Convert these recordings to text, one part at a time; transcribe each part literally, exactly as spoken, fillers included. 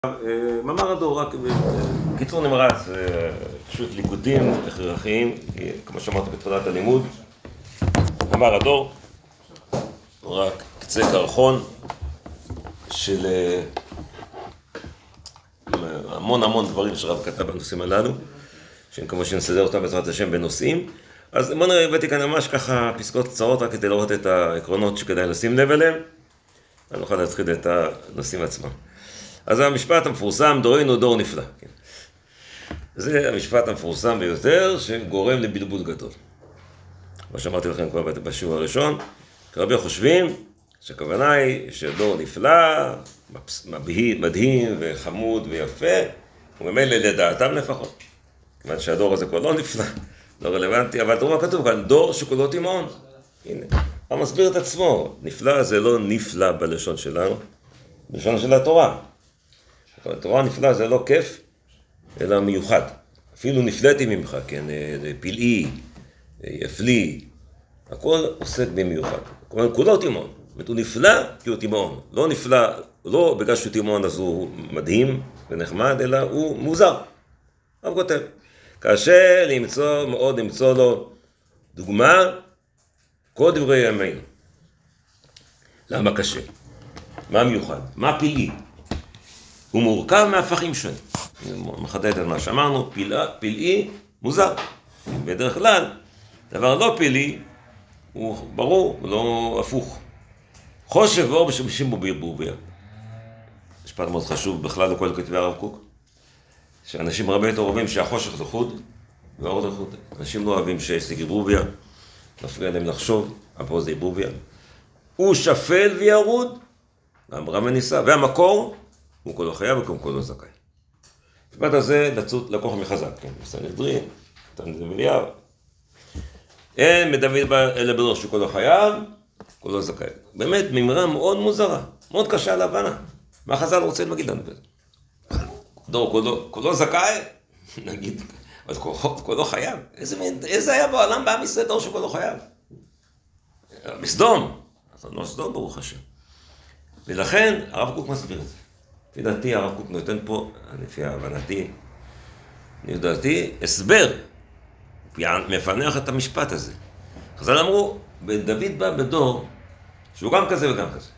מאמר הדור, רק בקיצור נמרץ, פשוט ליקוטים הכרחיים, כמו שאמרתי בתחילת הלימוד. מאמר הדור, רק קצה קרחון של המון המון דברים שרב כתב בנושאים הללו, שהם כמו שנסדר אותם בעזרת השם בנושאים. אז בואו נראה, הבאתי כאן ממש ככה פסקאות קצרות, רק כדי לראות את העקרונות שכדאי לשים לב אליהם, אני נוכל להתחיל את הנושאים עצמם. אז המשפט המפורסם, דורנו דור נפלא. כן. זה המשפט המפורסם ביותר שגורם לבלבול גדול. מה שאמרתי לכם כבר בשיעור הראשון, כרבה חושבים שהכוונה היא שדור נפלא, מדהים וחמוד ויפה, וממילא לדעתם לפחות. כיוון שהדור הזה כבר לא נפלא, לא רלוונטי, אבל תראו מה כתוב כאן, דור שכולו תימהון. הנה, הוא מסביר את עצמו, נפלא זה לא נפלא בלשון שלנו, בלשון של התורה. התורה נפלא זה לא כיף, אלא מיוחד. אפילו נפלאתי ממך, כן, פלאי, יפלי, הכל עוסק במיוחד. כלומר, כולו תימהון. הוא נפלא כי הוא תימהון. לא נפלא, לא בגלל שהוא תימהון אז הוא מדהים ונחמד, אלא הוא מוזר. הוא כותב. קשה למצוא, מאוד למצוא לו דוגמה, כל דברי ימינו. למה קשה? מה מיוחד? מה פלאי? הוא מורכב מהפכים שונים. אני מחדד את מה שאמרנו, פלאי מוזר. בדרך כלל, דבר לא פלאי, הוא ברור, הוא לא הפוך. חושך ואור משמשים בו בערבוביה. משפט מאוד חשוב בכלל לכל כתבי הרב קוק, שאנשים הרבה יותר אוהבים שהחושך זה חוד, והאור זה חוד. אנשים לא אוהבים שיש ערבוביה, מפריע להם לחשוב, אבל זה ערבוביה. הוא שפל וירוד, ואמרה מניסה, והמקור, הוא כולו חייב וכמו כולו זכאי. המשפט הזה לקוח מחזק, כן, בסנהדרין, תלמידי אליהו. אין מדוד אלא בדור שהוא כולו חייב, כולו זכאי. באמת, מימרה מאוד מוזרה, מאוד קשה להבנה. מה חז"ל רוצה להגיד לנו בזה? דור כולו, כולו זכאי, נגיד, אבל כולו חייב. איזה, איזה היה בעולם בעם ישראל דור שכולו חייב? בסדום, אז לא סדום ברוך השם. ולכן הרב קוק מסביר את זה. לפי דעתי הרב קוק נותן פה, לפי הבנתי, לדעתי, הסבר, מפנח את המשפט הזה. חז"ל אמרו, דוד בא בדור שהוא גם כזה וגם כזה.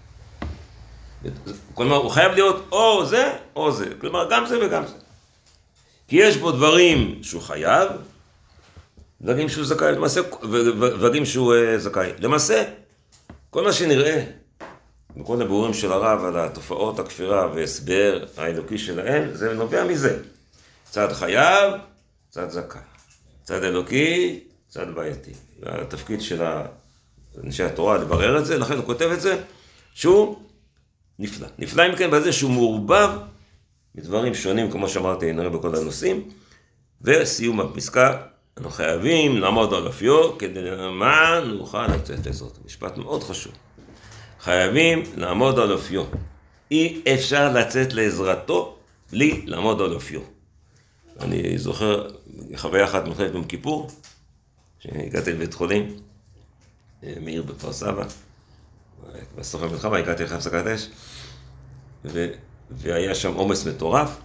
כלומר, הוא חייב להיות או זה או זה. כלומר, גם זה וגם זה. כי יש בו דברים שהוא חייב, דברים שהוא זכאי, למעשה, ודברים שהוא זכאי. למעשה, כל מה שנראה, בכל הבירורים של הרב על התופעות הכפירה והסבר האלוקי שלהם, זה נובע מזה. צד חייב, צד זכאי. צד אלוקי, צד בעייתי. והתפקיד של אנשי התורה לברר את זה, לכן הוא כותב את זה, שהוא נפלא. נפלא אם כן בזה שהוא מעורבב מדברים שונים, כמו שאמרתי, נראה בכל הנושאים, וסיום הפסקה, אנחנו חייבים לעמוד על אופיו, כדי מה נוכל לצאת לזאת. משפט מאוד חשוב. חייבים לעמוד על אופיו. אי אפשר לצאת לעזרתו בלי לעמוד על אופיו. אני זוכר חוויה אחת מלחמת יום כיפור, שהגעתי לבית חולים, מאיר בכפר סבא, בסוף המלחמה הגעתי אחרי הפסקת אש, ו... והיה שם עומס מטורף,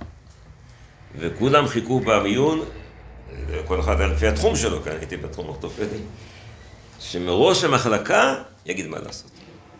וכולם חיכו במיון, כל אחד היה לפי התחום שלו, כי הייתי בתחום אורתופדי, שמראש המחלקה יגיד מה לעשות.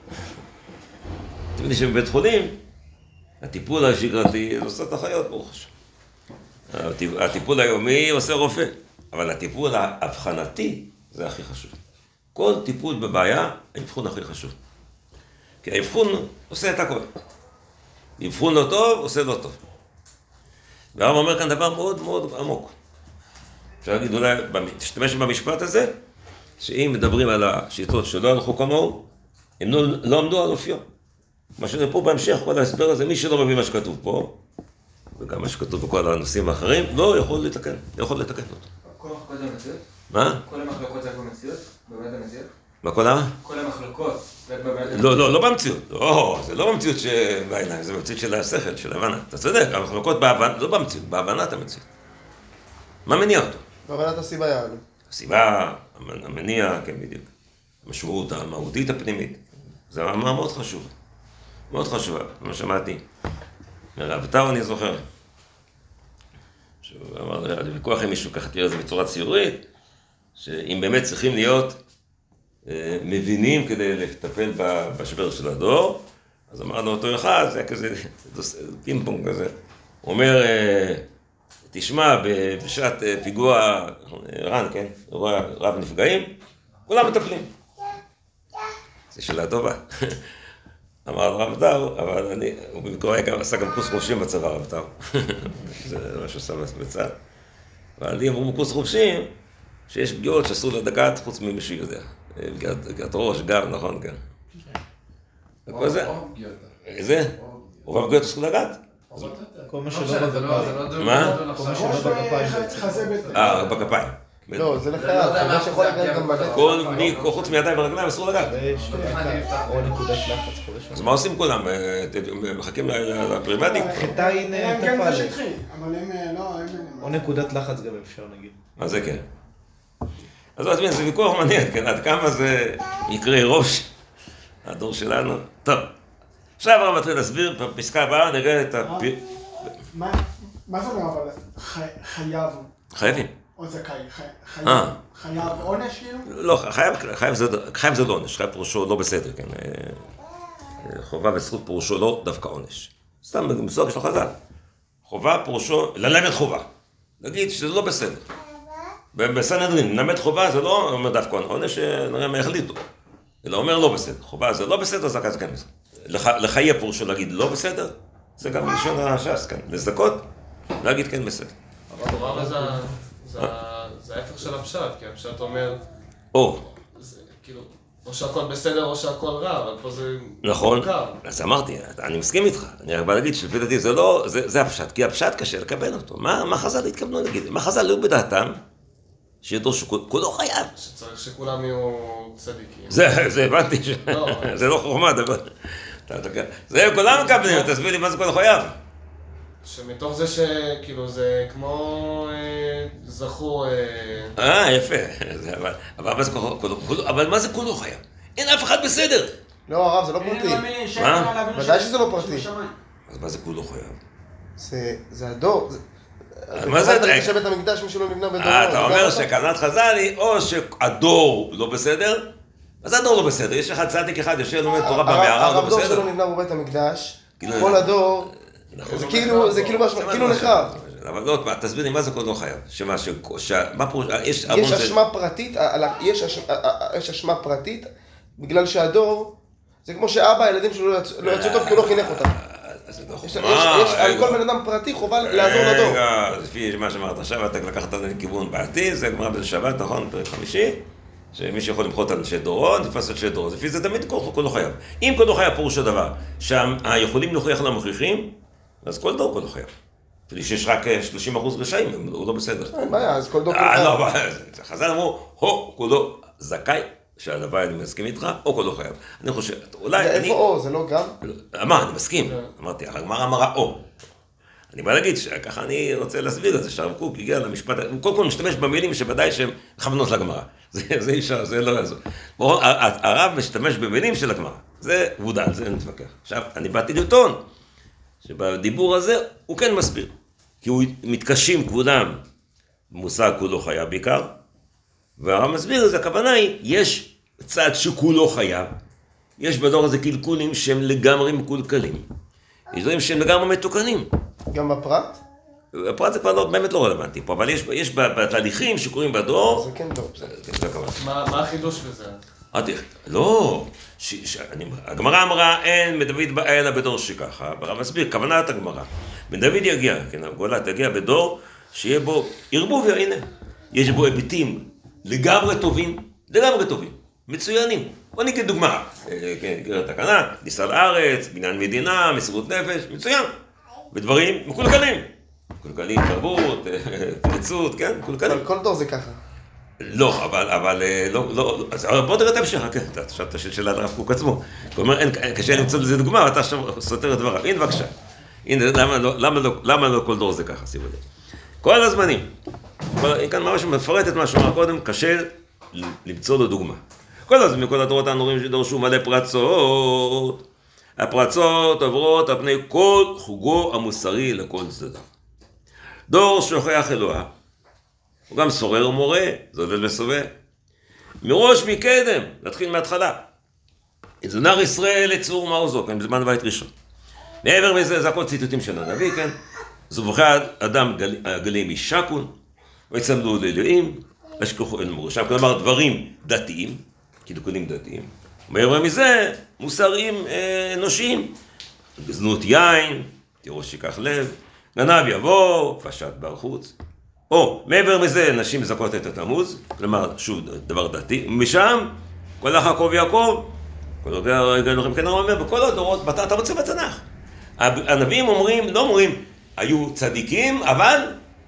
אתם יודעים שבבית חולים, הטיפול השגרתי זה עושה את החיות, ברוך השם. הטיפול היומי עושה רופא, אבל הטיפול האבחנתי זה הכי חשוב. כל טיפול בבעיה, האבחון הכי חשוב. כי האבחון עושה את הכל. אבחון לא טוב, עושה לא טוב. והרב אומר כאן דבר מאוד מאוד עמוק. אפשר להגיד אולי, תשתמש במשפט הזה, שאם מדברים על השיטות שלא הלכו כמוהו, הם לא, לא עמדו על אופיו. מה שזה פה בהמשך, כל ההסבר הזה, מי שלא מבין מה שכתוב פה, וגם מה שכתוב בכל הנושאים האחרים, לא יכול לתקן, לא יכול לתקן אותו. כל המחלוקות זה המציאות? מה? כל המחלוקות זה במציאות? באמת המציאות? מה כל מה? כל המחלוקות. לא, לא, לא במציאות. לא, זה לא במציאות שבעיניים, זה במציאות של השכל, של ההבנה. אתה צודק, המחלוקות בהבנה, לא במציאות, בהבנת המציאות. מה מניע אותו? בהבנת הסיבה יענו. הסיבה, המניע, כן בדיוק. המשמעות המהותית הפנימית. זה מאמר מאוד חשוב. מאוד חשוב, כמו שמעתי. מרב טאו אני זוכר. שהוא אמר, היה לי ויכוח עם מישהו, ככה תראה את זה בצורה ציורית, שאם באמת צריכים להיות אה, מבינים כדי לטפל במשבר של הדור, אז אמרנו אותו אחד, זה היה כזה פימפונג כזה. הוא אומר, אה, תשמע, בשעת אה, פיגוע, רן, כן? רב נפגעים, כולם מטפלים. זה שאלה טובה. אמר הרב טאו, אבל אני, הוא במקור עשה גם קורס חופשים בצבא, הרב טאו. זה מה שעושה בצד. אבל לי אמרו קורס חופשים, שיש פגיעות שאסור לדגת חוץ ממישהו יודע. פגיעת ראש, גם, נכון, כן. וכל זה. איזה? רוב הפגיעות אסור לדגת. כל מה שלא בגפיים. מה? כל מה שלא בגפיים. אה, בגפיים. לא, זה לחייב, זה שיכול לגעת גם בגפיים. כל מי, חוץ מידיים ורגליים אסור לגעת. או נקודת לחץ חודש. אז מה עושים כולם? מחכים לפרימדיק? חיטאין הם כן זה תפאלה. שטחי, אבל הם לא, הם... או נקודת לחץ גם אפשר נגיד. אז זה כן. אז לא תבין, זה ויכוח מעניין, כן? עד כמה זה יקרה ראש, הדור שלנו. טוב, עכשיו הרב מתחיל להסביר, בפסקה הבאה נראה את הפ... מה מה זה אומר אבל חייב חייבים. או זכאי? אה. חייב עונש כאילו? לא, חייב, חייב זה, חייב זה לא עונש, חייב פירושו לא בסדר, כן? חובה וזכות פירושו לא דווקא עונש. סתם במסוג של חז"ל. חובה פירושו, ללמד חובה. להגיד שזה לא בסדר. בסנהדרין, ללמד חובה זה לא אומר דווקא עונש, נראה מה יחליטו. אלא אומר לא בסדר. חובה זה לא בסדר, זכאי זה כן בסדר. לחייב פירושו להגיד לא בסדר, זה גם בלשון הש"ס, כן. לזכות, להגיד כן בסדר. אבל תורה זה ההפך של הפשט, כי הפשט אומר, או. כאילו, או שהכל בסדר או שהכל רע, אבל פה זה... נכון, אז אמרתי, אני מסכים איתך, אני רק בא להגיד שלפי דעתי זה לא, זה הפשט, כי הפשט קשה לקבל אותו. מה חז"ל התכוונו להגיד? מה חז"ל היו בדעתם? שידעו שכולו חייב. שצריך שכולם יהיו צדיקים. זה הבנתי, זה לא חוכמה, זה כולם מקבלים, תסביר לי מה זה כולו חייב. שמתוך זה שכאילו זה כמו זכור... אה, יפה, אבל מה זה כולו חייב? אין אף אחד בסדר. לא, הרב, זה לא פרטי. מה? ודאי שזה לא פרטי. אז מה זה כולו חייב? זה הדור. מה זה? זה שבית המקדש מישהו לא נבנה בדורו. אתה אומר שכוונת חז"ל היא או שהדור לא בסדר, אז הדור לא בסדר. יש לך צדיק אחד יושב לומד תורה במערה, לא הרב דור בסדר. שלו נבנה בבית המקדש, כל הדור, זה כאילו, זה כאילו נחרב. אבל לא, תסביר לי מה זה כולו חייב. שמה, מה פירוש, יש... יש אשמה פרטית, יש אשמה פרטית, בגלל שהדור, זה כמו שאבא, הילדים שלו לא יצאו טוב כי הוא לא חינך אותם. יש על כל בן אדם פרטי חובה לעזור לדור. רגע, לפי מה שאמרת עכשיו, אתה לקחת את הכיוון בעתיד, זה גמרא בשבת, נכון? פרק חמישי, שמי שיכול למחות על אנשי דורו, נתפס על אנשי דורו. לפי זה תמיד כולו חייב. אם כולו חייב פירוש הדבר, שהיכולים להוכיח לא מוכיחים, אז כל דור כולו חייב. אפילו שיש רק שלושים אחוז רשעים, הוא לא בסדר. אין בעיה, אז כל דור כולו אה, חייב. לא, אבל חז"ל אמרו, הו, כולו זכאי, שהדבר אני מסכים איתך, או כולו חייב. אני חושב, אולי זה אני... איפה או, זה לא גם? מה, אני מסכים. אמרתי, הגמרא אמרה או. אני בא להגיד שככה אני רוצה להסביר את זה, שהרב קוק הגיע למשפט, הוא קודם כל משתמש במילים שבוודאי שהן מכוונות לגמרא. זה אי אפשר, זה לא יעזור. הרב משתמש במילים של הגמרא. זה מודע, על זה אני מתווכח. עכשיו, אני באתי לטעון, שבדיבור הזה הוא כן מסביר. כי הוא מתקשים כבודם במושג כולו חייב בעיקר, והרב מסביר את זה, הכוונה היא, יש צד שכולו חייב, יש בדור הזה קלקולים שהם לגמרי מקולקלים. יש דברים שהם לגמרי מתוקנים. גם בפרט? הפרט זה כבר לא, באמת לא רלוונטי פה, אבל יש, יש בתהליכים שקורים בדור... זה כן דור. מה החידוש בזה? אמרתי, לא, ש, ש, אני, הגמרא אמרה, אין מדוד בא אלא בדור שככה, והרב מסביר, כוונת הגמרא. בן דוד יגיע, כן, הגאולה תגיע בדור, שיהיה בו ערבוביה, הנה, יש בו היבטים לגמרי טובים, לגמרי טובים, מצוינים. בוא ניקח דוגמה, כן, תקנה, ניסה לארץ, בניין מדינה, מסירות נפש, מצוין. ודברים מקולקלים. מקולקלים, תרבות, פריצות, כן, מקולקלים. כל דור זה ככה. לא, אבל, אבל, לא, לא, אז בוא תראה את המשך, כן, אתה חשבת שאלה הרב קוק עצמו. כלומר, קשה למצוא לזה דוגמה, אתה עכשיו סותר את דבריו. הנה, בבקשה. הנה, למה לא, למה לא, למה לא כל דור זה ככה, שימו לב. כל הזמנים. כאן ממש מפרט את מה שאומר קודם, קשה למצוא לו דוגמה. כל הזמן, כל הדורות האנורים שדורשו מלא פרצות. הפרצות עוברות על פני כל חוגו המוסרי לכל צדדיו. דור שוכח אלוה, הוא גם סורר ומורה, זולל וסובב. מראש מקדם, להתחיל מההתחלה. את זונר ישראל לצור מעוזו, כן, בזמן בית ראשון. מעבר מזה, זה הכל ציטוטים של הנביא, כן? זובחי אדם גל, גלים משקון, ויצמדו לאלוהים, השכחו אל מורשם. כלומר, דברים דתיים, קלקולים דתיים. מעבר מזה, מוסריים אה, אנושיים. זנות יין, תירוש שיקח לב, גנב יבוא, פשט בר חוץ. או, מעבר מזה, נשים מזכות את התמוז, כלומר, שוב, דבר דתי. ומשם, כל אח יעקב יעקב, כל הרגע אלוהים, כן, הוא אומר, בכל הדורות, אתה רוצה בתנ"ך. הנביאים אומרים, לא אומרים, היו צדיקים, אבל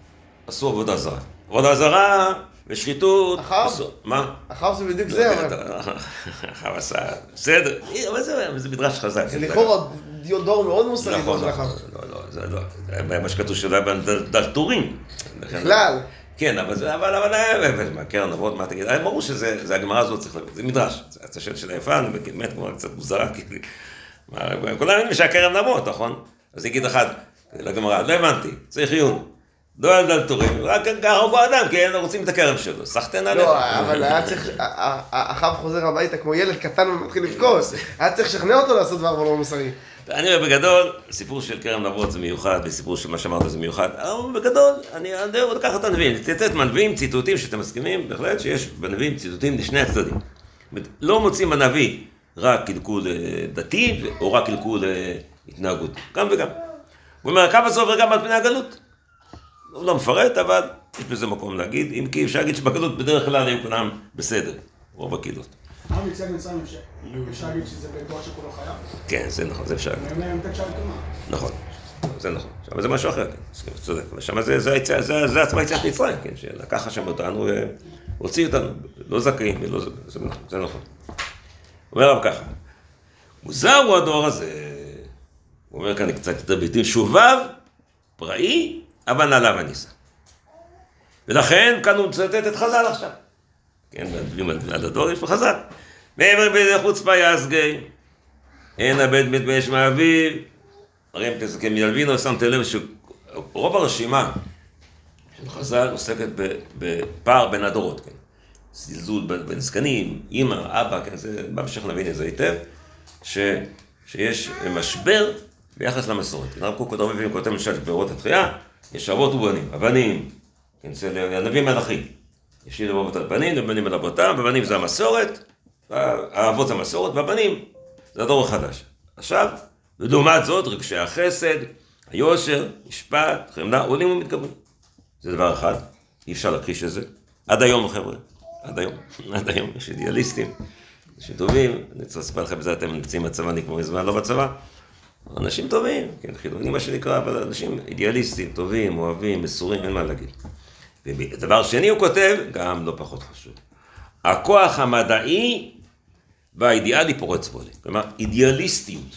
עשו עבודה זרה. עבודה זרה ושחיתות. אחאב? מה? אחאב זה בדיוק זה, אבל... אחאב עשה, בסדר, אבל זה מדרש חזק. זה לכאורה דור מאוד מוסרי. נכון, נכון, לא, לא, זה לא, זה מה שכתוב שזה היה בדלתורים. בכלל. כן, אבל זה, אבל, אבל, מה, קרן אבות, מה תגיד? ברור שזה, הגמרא הזאת צריך להגיד, זה מדרש, זה השאלה של היפן, באמת כמו קצת מוזרה, כאילו, כולם יודעים שהקרן נבות, נכון? אז יגיד אחד, לגמרא, לא הבנתי, צריך עיון. לא על דלתורים, רק ככה הוא אדם, כי הם רוצים את הכרם שלו, סחטן עליך. לא, אבל היה צריך, אחאב חוזר הביתה כמו ילד קטן ומתחיל לבכות, היה צריך לשכנע אותו לעשות דבר לא מוסרי. אני רואה בגדול, סיפור של כרם נבות זה מיוחד, וסיפור של מה שאמרת זה מיוחד, אבל בגדול, אני אוהב לקחת את הנביאים, לצטט מהנביאים ציטוטים שאתם מסכימים, בהחלט שיש בנביאים ציטוטים לשני הצדדים. לא מוצאים בנביא רק קלקול דתי, או רק קלקול התנהגות, גם וגם. הוא אומר, הקו הזה עובר גם על פני הגלות. הוא לא מפרט, אבל יש בזה מקום להגיד, אם כי אפשר להגיד שבגלות בדרך כלל היו כולם בסדר, רוב הקהילות. מה מצד מצד אפשר להגיד שזה בדור שכולו חייב? כן, זה נכון, זה אפשר. אני אומר, נתן שם כמה. נכון, זה נכון. שם זה משהו אחר, כן, צודק. ושם זה עצמה יציאת מצרים, כן, שלקח השם אותנו והוציא אותנו, לא זכאים, זה נכון. הוא אומר רב ככה, מוזר הוא הדור הזה, הוא אומר כאן קצת יותר ביטוי, שובב, פראי, אבל נעלה וניסה. ולכן כאן הוא מצטט את חז"ל עכשיו. כן, עד הדור יש בחז"ל. מעבר בזה חוצפה יסגי, אין הבד מתבייש מאביו, הרי אם תזכם ילבינו, שמת לב שרוב הרשימה של חז"ל עוסקת בפער בין הדורות, כן. זלזול בין זקנים, אמא, אבא, כן, זה בהמשך נבין את זה היטב, שיש משבר ביחס למסורת. הרב קוק עוד הרבה פעמים כותב למשל שבאורות התחייה, יש אבות ובנים, הבנים, כן, זה הנביא מלאכי. יש לי לבבות על בנים, ובנים על אבותם, ובנים זה המסורת, האבות זה המסורת, והבנים זה הדור החדש. עכשיו, ולעומת זאת, רגשי החסד, היושר, משפט, חמלה, עולים ומתגברים. זה דבר אחד, אי אפשר להכחיש את זה. עד היום, חבר'ה, עד היום, עד היום, יש אידיאליסטים, אנשים טובים, אני רוצה לספר לכם בזה, אתם נמצאים בצבא, אני כמו מזמן לא בצבא. אנשים טובים, כן, חילונים מה שנקרא, אבל אנשים אידיאליסטים, טובים, אוהבים, מסורים, אין מה להגיד. ודבר שני הוא כותב, גם לא פחות חשוב. הכוח המדעי והאידיאלי פורץ בולי. כלומר, אידיאליסטיות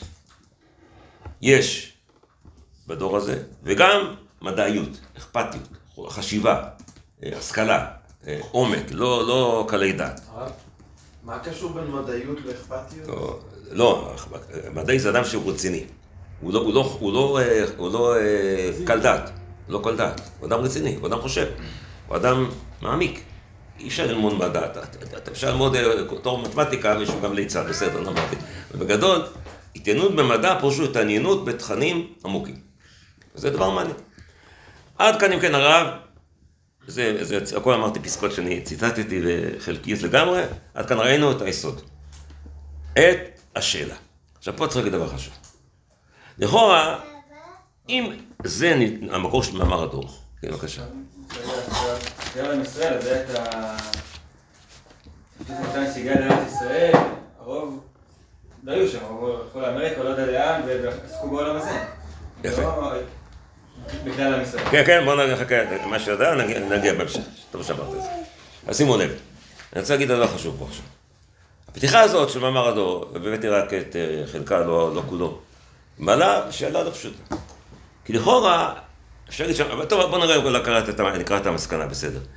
יש בדור הזה, וגם מדעיות, אכפתיות, חשיבה, השכלה, עומק, לא, לא קלי דעת. מה קשור בין מדעיות לאכפתיות? לא, לא, מדעי זה אדם שהוא רציני. הוא לא, הוא לא, הוא לא, הוא לא קל דעת, לא קל דעת. הוא אדם רציני, הוא אדם חושב, הוא אדם מעמיק. אי אפשר ללמוד מדע, אפשר ללמוד תור מתמטיקה, מישהו גם ליצד, בסדר, לא אמרתי. ובגדול, התעניינות במדע פרושו התעניינות בתכנים עמוקים. זה דבר מעניין. עד כאן אם כן הרב, זה, זה, הכל אמרתי פסקות שאני ציטטתי וחלקיות לגמרי, עד כאן ראינו את היסוד. את השאלה. עכשיו פה צריך להגיד דבר חשוב. לכאורה, אם זה המקור של מאמר הדור, כן, בבקשה. גם עם ישראל, זה את ה... פשוט מתי שהגיע לארץ ישראל, הרוב לא היו שם, הלכו לאמריקה, לא יודע לאן, ועסקו בעולם הזה. יפה. בגלל עם ישראל. כן, כן, בואו נחכה, מה שיודע, נגיע בהמשך. טוב שאמרת את זה. אז שימו לב, אני רוצה להגיד דבר חשוב פה עכשיו. הפתיחה הזאת של מאמר הדור, ובאמת רק את חלקה, לא, לא כולו, מעלה שאלה לא פשוטה. כי לכאורה, אפשר להגיד שם, אבל טוב, בואו נראה, נקרא את המסקנה, בסדר.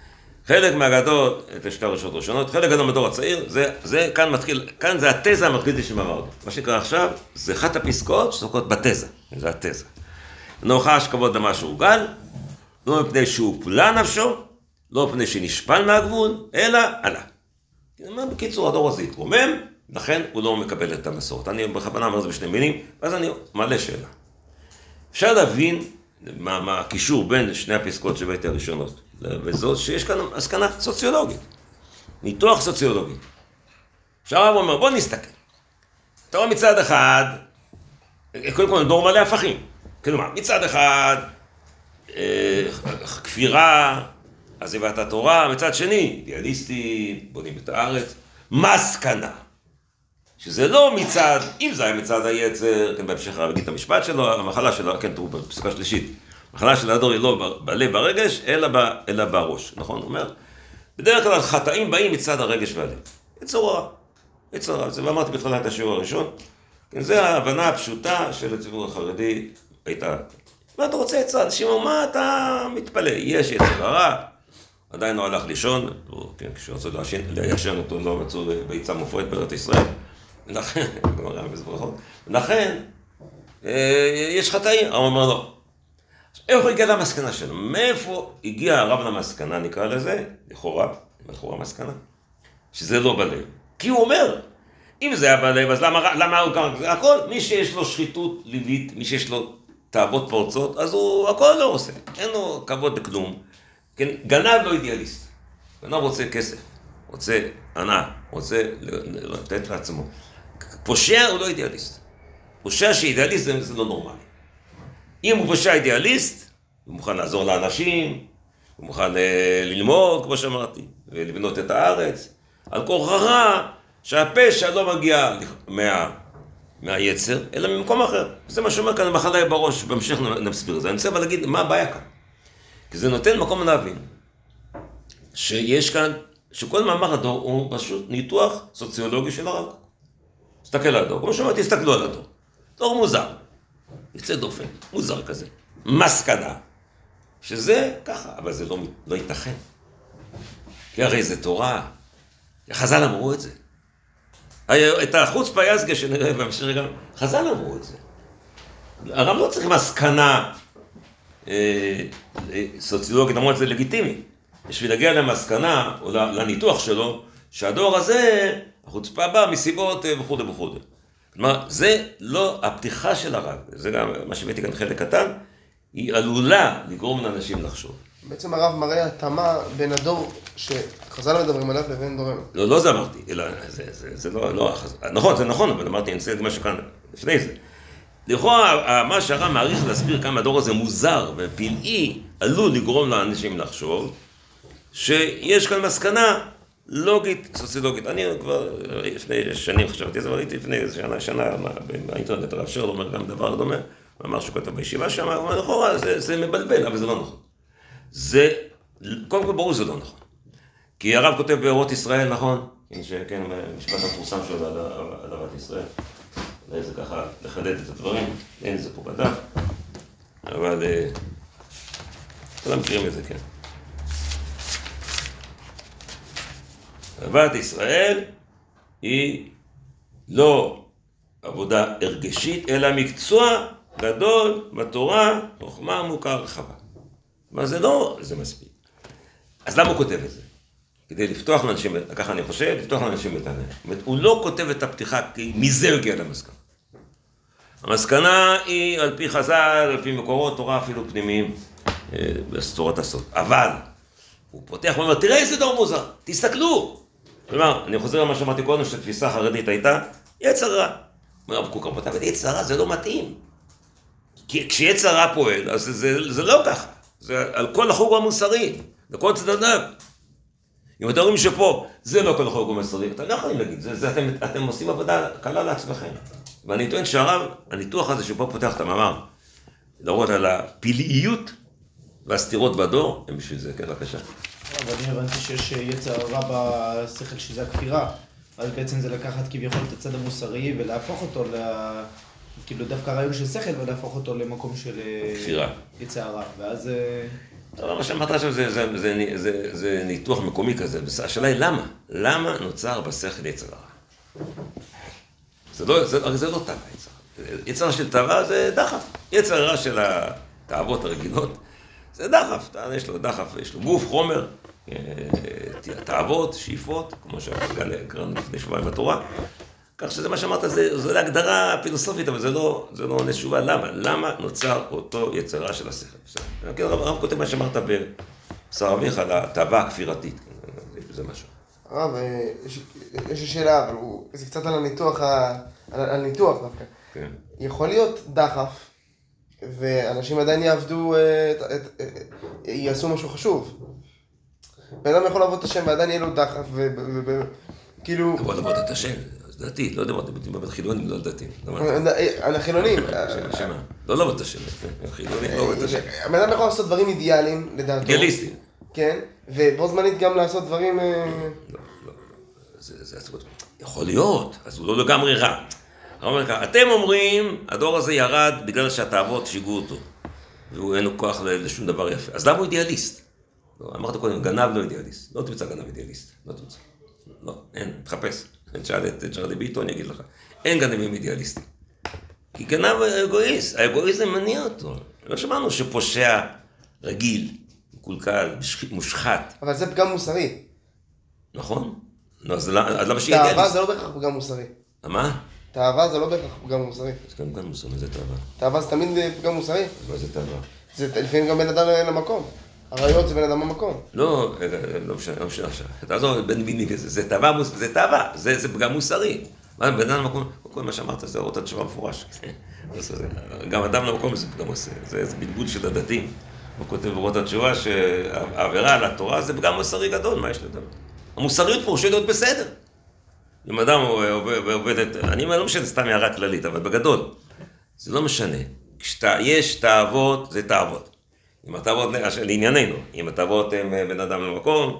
חלק מהגדול, את שתי הרשויות הראשונות, חלק גדול בדור הצעיר, זה, זה כאן מתחיל, כאן זה התזה המרכזית של מאמר. מה שקרה עכשיו, זה אחת הפסקאות שסוכות בתזה, זה התזה. נוחש כבוד למה שהורגל, לא מפני שהוא פולה נפשו, לא מפני שנשפל מהגבול, אלא עלה. בקיצור, הדור הזה התרומם, לכן הוא לא מקבל את המסורת. אני בכוונה אומר את זה בשני מילים, ואז אני מעלה שאלה. אפשר להבין מה, מה הקישור בין שני הפסקאות שבהתי הראשונות, וזאת שיש כאן הסקנה סוציולוגית, ניתוח סוציולוגי. שהרב אומר, בוא נסתכל. אתה רואה מצד אחד, קודם כל דור מלא הפכים. כלומר, מצד אחד, אה, כפירה, עזיבת התורה, מצד שני, אידיאליסטי, בונים את הארץ, מסקנה. שזה לא מצד, אם זה היה מצד היצר, כן, בהמשך הרב יגיד את המשפט שלו, המחלה שלו, כן, תראו, בפסקה שלישית, המחלה של הדור היא לא בלב ברגש, אלא, ב, אלא בראש, נכון? הוא אומר, בדרך כלל חטאים באים מצד הרגש והלב. יצור רע, יצור רע, זה ואמרתי בתחילת השיעור הראשון, כן, זה ההבנה הפשוטה של הציבור החרדי, הייתה, מה אתה רוצה יצר? אנשים אומרים, מה אתה מתפלא? יש יצר הרע, עדיין הוא הלך לישון, כן, כשרצו ליישן אותו, לא מצאו ביצה מופרית בארץ ישראל, לכן, לכן, יש חטאים, הוא אומר לו, איפה הגיע למסקנה שלו? מאיפה הגיע הרב למסקנה, נקרא לזה, לכאורה, לכאורה מסקנה, שזה לא בלב. כי הוא אומר, אם זה היה בלב, אז למה, למה הוא כאן? הכל, מי שיש לו שחיתות ליבית, מי שיש לו תאוות פורצות, אז הוא הכל לא עושה, אין לו כבוד בכלום. כן, גנב לא אידיאליסט, גנב רוצה כסף, רוצה ענה, רוצה לתת לעצמו. פושע הוא לא אידיאליסט. פושע שאידיאליסט זה, זה לא נורמלי. אם הוא פושע אידיאליסט, הוא מוכן לעזור לאנשים, הוא מוכן אה, ללמוד, כמו שאמרתי, ולבנות את הארץ, על כורחה שהפשע לא מגיע מה, מהיצר, אלא ממקום אחר. זה מה שאומר כאן, מחלה בראש, בהמשך נסביר את זה. אני רוצה אבל להגיד מה הבעיה כאן. כי זה נותן מקום להבין שיש כאן, שכל מאמר הדור הוא פשוט ניתוח סוציולוגי של הרב. תסתכל על הדור, כמו שאומרתי, תסתכלו על הדור. דור מוזר, יצא דופן, מוזר כזה. מסקנה, שזה ככה, אבל זה לא, לא ייתכן. כי הרי זה תורה, חז"ל אמרו את זה. את החוצפה יסגה שנראה בהמשך גם, חז"ל אמרו את זה. הרב לא צריך מסקנה סוציולוגית, אמרו את זה לגיטימי. בשביל להגיע למסקנה, או לניתוח שלו, שהדור הזה, החוצפה באה מסיבות וכו' וכו'. כלומר, זה לא הפתיחה של הרב, זה גם מה שהבאתי כאן חלק קטן, היא עלולה לגרום לאנשים לחשוב. בעצם הרב מראה התאמה בין הדור שחז"ל מדברים עליו לבין דורנו. לא, לא זה אמרתי, אלא זה, זה, זה לא, לא, נכון, זה נכון, אבל אמרתי, אני אנסה את מה שכאן לפני זה. לכאורה, מה שהרב מעריך להסביר כמה הדור הזה מוזר ופלאי, עלול לגרום לאנשים לחשוב, שיש כאן מסקנה לוגית, סוציולוגית. אני כבר לפני שנים חשבתי, אבל הייתי לפני שנה, שנה, באינטרנט הרב שרל אומר גם דבר דומה, אמר שהוא כתב בישיבה שם, הוא אומר, לכאורה, זה, זה מבלבל, אבל זה לא נכון. זה, קודם כל ברור שזה לא נכון. כי הרב כותב באורות ישראל, נכון? שכן, משפט המפורסם שלו על, על אהבת ישראל. אולי זה ככה לחדד את הדברים, אין זה פה בדף, אבל כולם מכירים את זה, כן. אהבת ישראל היא לא עבודה הרגשית, אלא מקצוע גדול בתורה, חוכמה עמוקה רחבה. אבל זה לא, זה מספיק. אז למה הוא כותב את זה? כדי לפתוח לאנשים, ככה אני חושב, לפתוח לאנשים את העניין. זאת אומרת, הוא לא כותב את הפתיחה, כי מזה הוא הגיע למסקנה. המסקנה היא על פי חז"ל, על פי מקורות תורה אפילו פנימיים, בתורת הסוד. אבל, הוא פותח ואומר, תראה איזה דור מוזר, תסתכלו. כלומר, אני חוזר למה שאמרתי קודם, שהתפיסה החרדית הייתה, יצר רע. אומר, אבל קוקר פותח, יצר רע זה לא מתאים. כי כשיצר רע פועל, אז זה, זה לא ככה. זה על כל החוג המוסרי, לכל צדדיו. אם אתם רואים שפה, זה לא כל החוג המוסרי, אתם לא יכולים להגיד, זה, זה, אתם, אתם עושים עבודה קלה לעצמכם. ואני טוען שהרב, הניתוח הזה שפה פותח את המאמר, להראות על הפלאיות והסתירות בדור, הם בשביל זה, כן, בבקשה. אבל אני הבנתי שיש יצר רע בשכל שזה הכפירה, אז בעצם זה לקחת כביכול את הצד המוסרי ולהפוך אותו ל... כאילו דווקא רעיון של שכל ולהפוך אותו למקום של... כפירה. יצר רע, ואז... אבל מה שאמרת עכשיו זה, זה, זה, זה, זה ניתוח מקומי כזה, השאלה היא למה? למה נוצר בשכל יצר הרע? זה לא, זה, הרי זה לא תאווה יצר. יצר של תאווה זה דחף. יצר הרע של התאוות הרגילות זה דחף. יש לו דחף, יש לו גוף, חומר, תאוות, שאיפות, כמו שקראנו לפני שבועיים בתורה. כך שזה מה שאמרת, זה, זה להגדרה פילוסופית, אבל זה לא, זה לא נשובה. למה? למה נוצר אותו יצרה של השכל? כן, הרב כותב מה שאמרת בשר אביך על התאווה הכפירתית. זה משהו. הרב, יש, יש לי שאלה, אבל הוא, זה קצת על הניתוח, ה, על, על ניתוח דווקא. כן. יכול להיות דחף, ואנשים עדיין יעבדו, את, את, את, יעשו משהו חשוב. בן אדם יכול לעבוד את השם ועדיין יהיה לו דחף, וכאילו... יכול לעבוד את השם. דעתי, לא יודע מה, אתם בבית חילונים, לא דעתי. החילונים. שמה? לא לעבוד את השם, חילונים לא לעבוד את השם. הבן אדם יכול לעשות דברים אידיאליים, לדעתו. אידיאליסטים. כן, ובו זמנית גם לעשות דברים... לא, לא, זה עצבות. יכול להיות, אז הוא לא לגמרי רע. אתם אומרים, הדור הזה ירד בגלל שהתאוות שיגעו אותו, והוא אין לו כוח לשום דבר יפה. אז למה הוא אידיאליסט? אמרת קודם, גנב לא אידיאליסט. לא תמצא גנב אידיאליסט. לא תמצא. לא, אין, תחפש. תשאל את צ'רלי ביטו, אני אגיד לך. אין גנבים אידיאליסטים. כי גנב האגואיסט, האגואיזם מניע אותו. לא שמענו שפושע רגיל, מקולקל, מושחת. אבל זה פגם מוסרי. נכון? אז למה שיהיה אידיאליסט? תאווה זה לא בהכרח פגם מוסרי. מה? תאווה זה לא בהכרח פגם מוסרי. זה גם פגם מוסרי, זה תאווה. תאווה זה תמיד פגם מוסרי. מה זה תאווה? זה לפעמים גם בן אדם למקום. הרעיות זה בן אדם במקום. לא, לא משנה, לא משנה עכשיו. תעזור בן מיני כזה, זה תאווה, זה תאווה, זה פגם מוסרי. בן אדם למקום, כל מה שאמרת זה אותה תשובה מפורש. גם אדם למקום זה פגם מוסרי, זה בלבול של הדתיים. הוא כותב באותה תשובה שהעבירה על התורה זה פגם מוסרי גדול, מה יש לדבר? המוסריות פה הוא להיות בסדר. אם אדם עובד את, אני לא משנה סתם הערה כללית, אבל בגדול, זה לא משנה. כשיש תאוות, זה תאוות. אם התאוות, לענייננו, אם התאוות הם בן אדם למקום,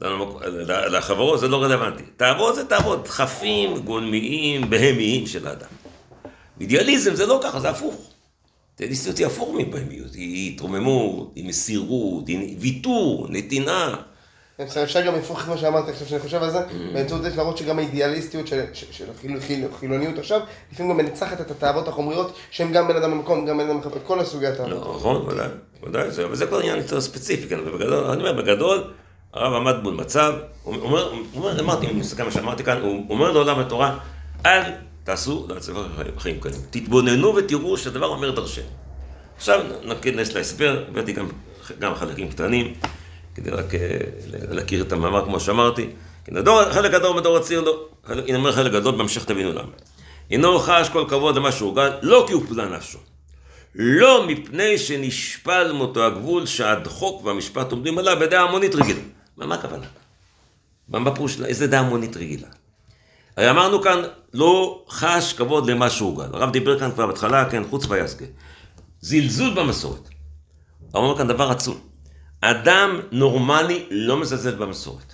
לחברו זה לא רלוונטי. תאוות זה תאוות, דחפים, גולמיים, בהמיים של האדם. אידיאליזם זה לא ככה, זה הפוך. אידיאליסטיות היא הפוך מבהמיות, היא התרוממות, היא מסירות, היא ויתור, נתינה. אפשר גם לפוך את מה שאמרתי עכשיו שאני חושב על זה, באמצעות זה להראות שגם האידיאליסטיות של החילוניות עכשיו, לפעמים גם מנצחת את התאוות החומריות, שהן גם בן אדם במקום, גם בן אדם מחפש, כל הסוגי התאוות. נכון, ודאי, ודאי, וזה כבר עניין יותר ספציפי, אני אומר, בגדול, הרב עמד מול מצב, הוא אומר, אמרתי, אם נסתכל מה שאמרתי כאן, הוא אומר לעולם התורה, אל תעשו לעצמכם חיים קלים, תתבוננו ותראו שהדבר אומר דרשני. עכשיו נכנס להסבר, הבאתי גם חלקים קטנים, כדי רק להכיר את המאמר כמו שאמרתי. חלק גדול מדור הציר, הנה אומר חלק גדול, בהמשך תבינו למה. אינו חש כל כבוד למה שהורגל, לא כי הוא פלא נפשו. לא מפני שנשפל מותו הגבול שהדחוק והמשפט עומדים עליו בדעה המונית רגילה. מה הכוונה? מה פירוש שלה? איזה דעה המונית רגילה? הרי אמרנו כאן, לא חש כבוד למה שהורגל. הרב דיבר כאן כבר בהתחלה, כן, חוץ ויסגה. זלזול במסורת. אמרנו כאן דבר עצום. אדם נורמלי לא מזלזל במסורת.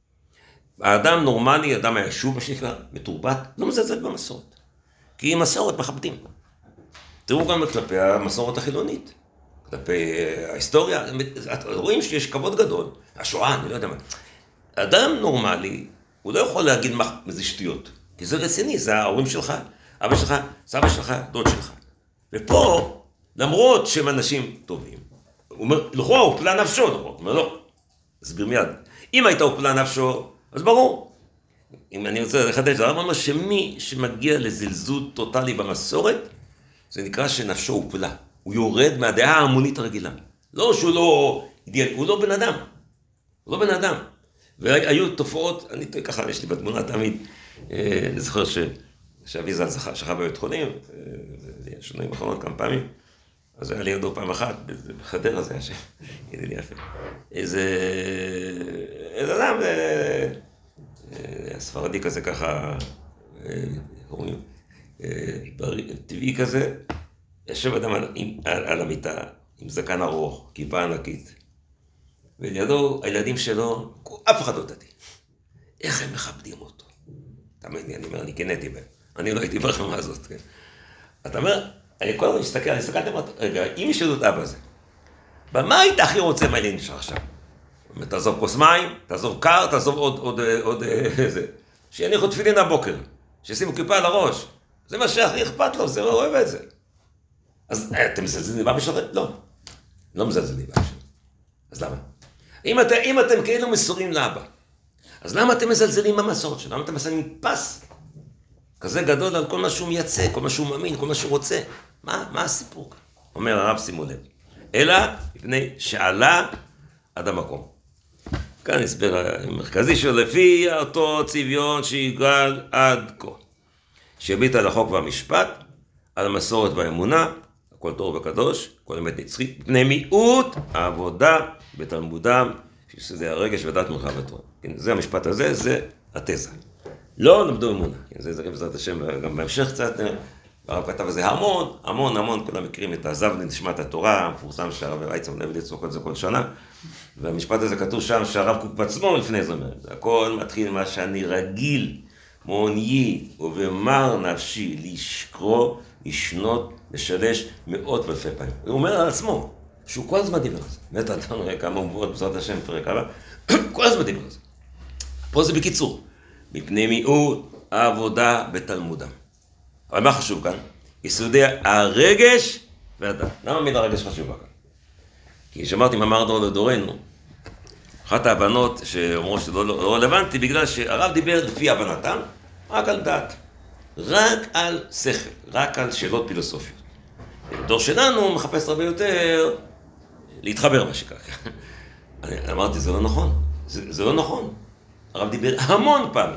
האדם נורמלי, אדם הישוב, מה שנקרא, מתורבת, לא מזלזל במסורת. כי מסורת מכבדים. תראו גם כלפי המסורת החילונית, כלפי ההיסטוריה, רואים שיש כבוד גדול. השואה, אני לא יודע מה. אדם נורמלי, הוא לא יכול להגיד מה זה שטויות. כי זה רציני, זה ההורים שלך, אבא שלך, סבא שלך, דוד שלך. ופה, למרות שהם אנשים טובים, הוא אומר, לכאורה, הוא פלא נפשו, הוא אומר, לא, אסביר מיד. אם הייתה הוא פלא נפשו, אז ברור. אם אני רוצה לחדש, זה אומר שמי שמגיע לזלזול טוטלי במסורת, זה נקרא שנפשו הוא פלא. הוא יורד מהדעה ההמונית הרגילה. לא שהוא לא אידיאל, הוא לא בן אדם. הוא לא בן אדם. והיו תופעות, אני ככה, יש לי בתמונה תמיד, אני זוכר שאבי ז"ל שכב בבית חולים, שנים אחרונות כמה פעמים, אז היה לי ידור פעם אחת, בחדר הזה, ידידי יפה. איזה... איזה אדם, הספרדי כזה ככה, אומרים, טבעי כזה, יושב אדם על המיטה, עם זקן ארוך, כיפה ענקית. ולידו, הילדים שלו, אף אחד לא דתי. איך הם מכבדים אותו? תמיד, אני אומר, אני קינאתי בהם. אני לא הייתי ברחמה הזאת, כן. אתה אומר, אני כל הזמן מסתכל, אני הסתכלתי, אמרתי, רגע, אם יש לו את אבא הזה, במה היית הכי רוצה מהעניין שלך עכשיו? תעזוב כוס מים, תעזוב קר, תעזוב עוד, עוד, עוד, איזה. שיניחו תפילין הבוקר, שישימו כיפה על הראש. זה מה שהכי אכפת לו, זה לא אוהב את זה. אז אתם מזלזלים באבא שלכם? לא. לא מזלזלים באבא שלכם. אז למה? אם, את, אם אתם כאילו מסורים לאבא, אז למה אתם מזלזלים במסורת שלו? למה אתם מסיימים פס כזה גדול על כל מה שהוא מייצא, כל מה שהוא מאמין, כל מה שהוא רוצה? מה, מה הסיפור כאן? אומר הרב, שימו לב. אלא מפני שעלה עד המקום. כאן הסבר המרכזי שלו, לפי אותו צביון שיגאל עד כה. שהביט על החוק והמשפט, על המסורת והאמונה, הכל טוב וקדוש, כל אמת נצחית, פני מיעוט העבודה בתלמודם, שזה הרגש ודת מלכה ותורה. כן, זה המשפט הזה, זה התזה. לא למדו אמונה. כן, זה, זה בעזרת השם, גם בהמשך קצת, הרב כתב על זה המון, המון, המון, כולם מכירים את עזב לנשמת התורה, המפורסם שהרב ויצמן אוהב לצעוק על זה כל שנה, והמשפט הזה כתוב שם שהרב קוק בעצמו לפני זה אומר, הכל מתחיל מה שאני רגיל, מעוניי ובמר נפשי לשקרו, לשנות, לשלש מאות ואלפי פעמים. הוא אומר על עצמו, שהוא כל הזמן דיבר על זה. באמת, אתה רואה כמה מבואות בעזרת השם פרק הבא, כל הזמן דיבר על זה. פה זה בקיצור, מפני מיעוט העבודה בתלמודם. אבל מה חשוב כאן? יסודי הרגש והדת. למה מיד הרגש חשוב כאן? כי שמרתי מאמר דור לדורנו, אחת ההבנות שאומרו שזה לא, לא רלוונטי, בגלל שהרב דיבר לפי הבנתם, רק על דת. רק על שכל, רק על שאלות פילוסופיות. הדור שלנו מחפש הרבה יותר להתחבר מה שכך. אני אמרתי, זה לא נכון. זה, זה לא נכון. הרב דיבר המון פעמים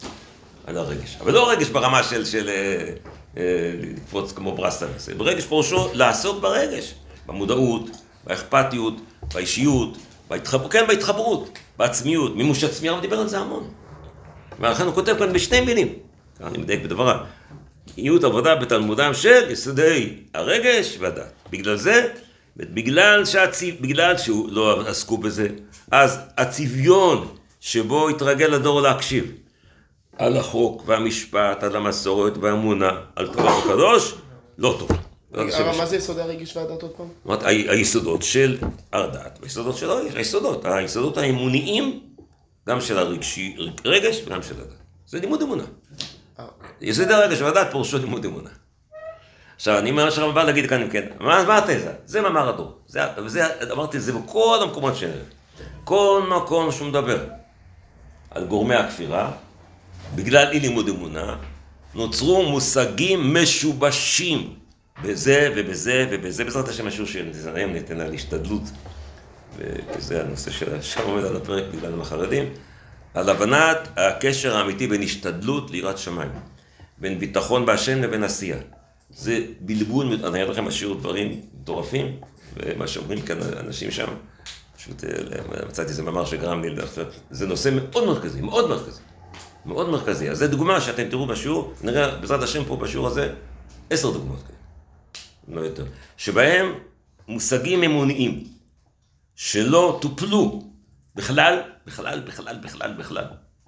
על הרגש. אבל לא הרגש ברמה של, של אה, אה, לקפוץ כמו ברסטנס. ברגש פורשו לעסוק ברגש. במודעות, באכפתיות, באישיות, בהתחבר, כן, בהתחברות, בעצמיות, מימוש עצמי, הרב דיבר על זה המון. ולכן הוא כותב כאן בשתי מילים. אני מדייק בדבריו. ייעוד עבודה בתלמודם של יסודי הרגש והדת. בגלל זה, בגלל, שהציב, בגלל שהוא לא עסקו בזה, אז הצביון שבו התרגל הדור להקשיב על החוק והמשפט, על המסורת והאמונה, על תורה הקדוש, לא טוב. אבל מה זה יסודי הרגש והדת עוד פעם? זאת אומרת, היסודות של הדת, היסודות של הרגש, היסודות, היסודות האמוניים, גם של הרגש וגם של הדת. זה לימוד אמונה. יסודי הרגש והדת פורשו לימוד אמונה. עכשיו, אני אומר שהרב בא להגיד כאן אם כן, מה, מה התזה? זה מאמר הדור. זה, וזה, אמרתי, זה בכל המקומות שנראה. כל מקום שהוא מדבר על גורמי הכפירה, בגלל אי לימוד אמונה, נוצרו מושגים משובשים בזה ובזה ובזה. בעזרת השם משהו שנזרם ניתן על השתדלות, וזה הנושא של השם עומד על הפרק בגלל החרדים, על הבנת הקשר האמיתי בין השתדלות ליראת שמיים, בין ביטחון בהשם לבין עשייה. זה בלבול, אני אראה לכם משאיר דברים מטורפים, ומה שאומרים כאן אנשים שם, פשוט מצאתי איזה מאמר שגרם לי, זה נושא מאוד מרכזי, מאוד מרכזי, מאוד מרכזי. אז זו דוגמה שאתם תראו בשיעור, נראה בעזרת השם פה בשיעור הזה, עשר דוגמאות כאלה, לא יותר, שבהם מושגים אמוניים, שלא טופלו בכלל, בכלל, בכלל, בכלל, בכלל.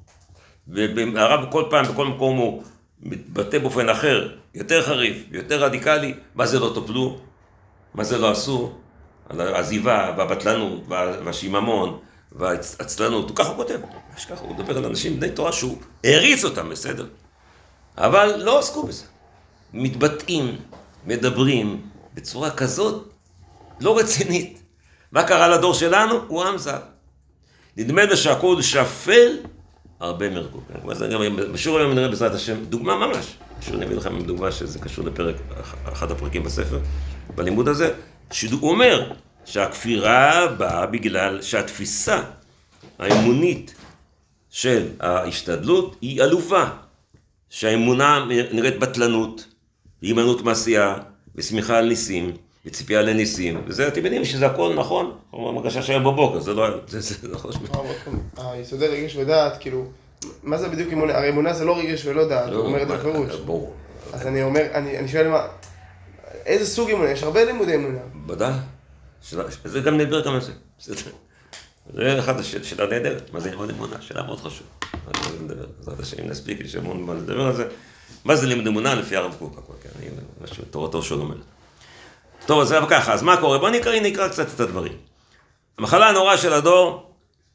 והרב כל פעם, בכל מקום הוא מתבטא באופן אחר, יותר חריף, יותר רדיקלי, מה זה לא טופלו, מה זה לא עשו, העזיבה והבטלנות והשיממון והעצלנות, ככה הוא כותב, ככה הוא מדבר על אנשים בני תורה שהוא הריץ אותם, בסדר, אבל לא עסקו בזה, מתבטאים, מדברים בצורה כזאת לא רצינית. מה קרה לדור שלנו? הוא עם זר. נדמה לי שהכל שפל הרבה מרגו. בשיעור היום נראה בעזרת השם דוגמה ממש. בשיעור נביא לכם דוגמה שזה קשור לפרק, אחד הפרקים בספר, בלימוד הזה, שהוא אומר שהכפירה באה בגלל שהתפיסה האמונית של ההשתדלות היא אלופה. שהאמונה נראית בטלנות, הימנעות מעשייה, ושמיכה על ניסים, וציפייה לניסים, וזה, אתם יודעים שזה הכל נכון, המרגשה שהיה בבוקר, זה לא, זה, זה נכון. היסודי רגש ודעת, כאילו, מה זה בדיוק אמונה? הרי אמונה זה לא רגש ולא דעת, הוא אומר את זה בפירוש. אז אני אומר, אני שואל מה, איזה סוג אמונה? יש הרבה לימודי אמונה. בוודאי, זה גם נדבר גם על זה, זה אחד השאלה נהדרת, מה זה לימוד אמונה? שאלה מאוד חשוב. בעזרת השם, אם נספיק, יש המון מה לדבר על זה. מה זה לימוד אמונה לפי הרב קוק? משהו, תורתו של אומר. טוב, אז ככה, אז מה קורה? בוא נקרא, נקרא קצת את הדברים. המחלה הנוראה של הדור,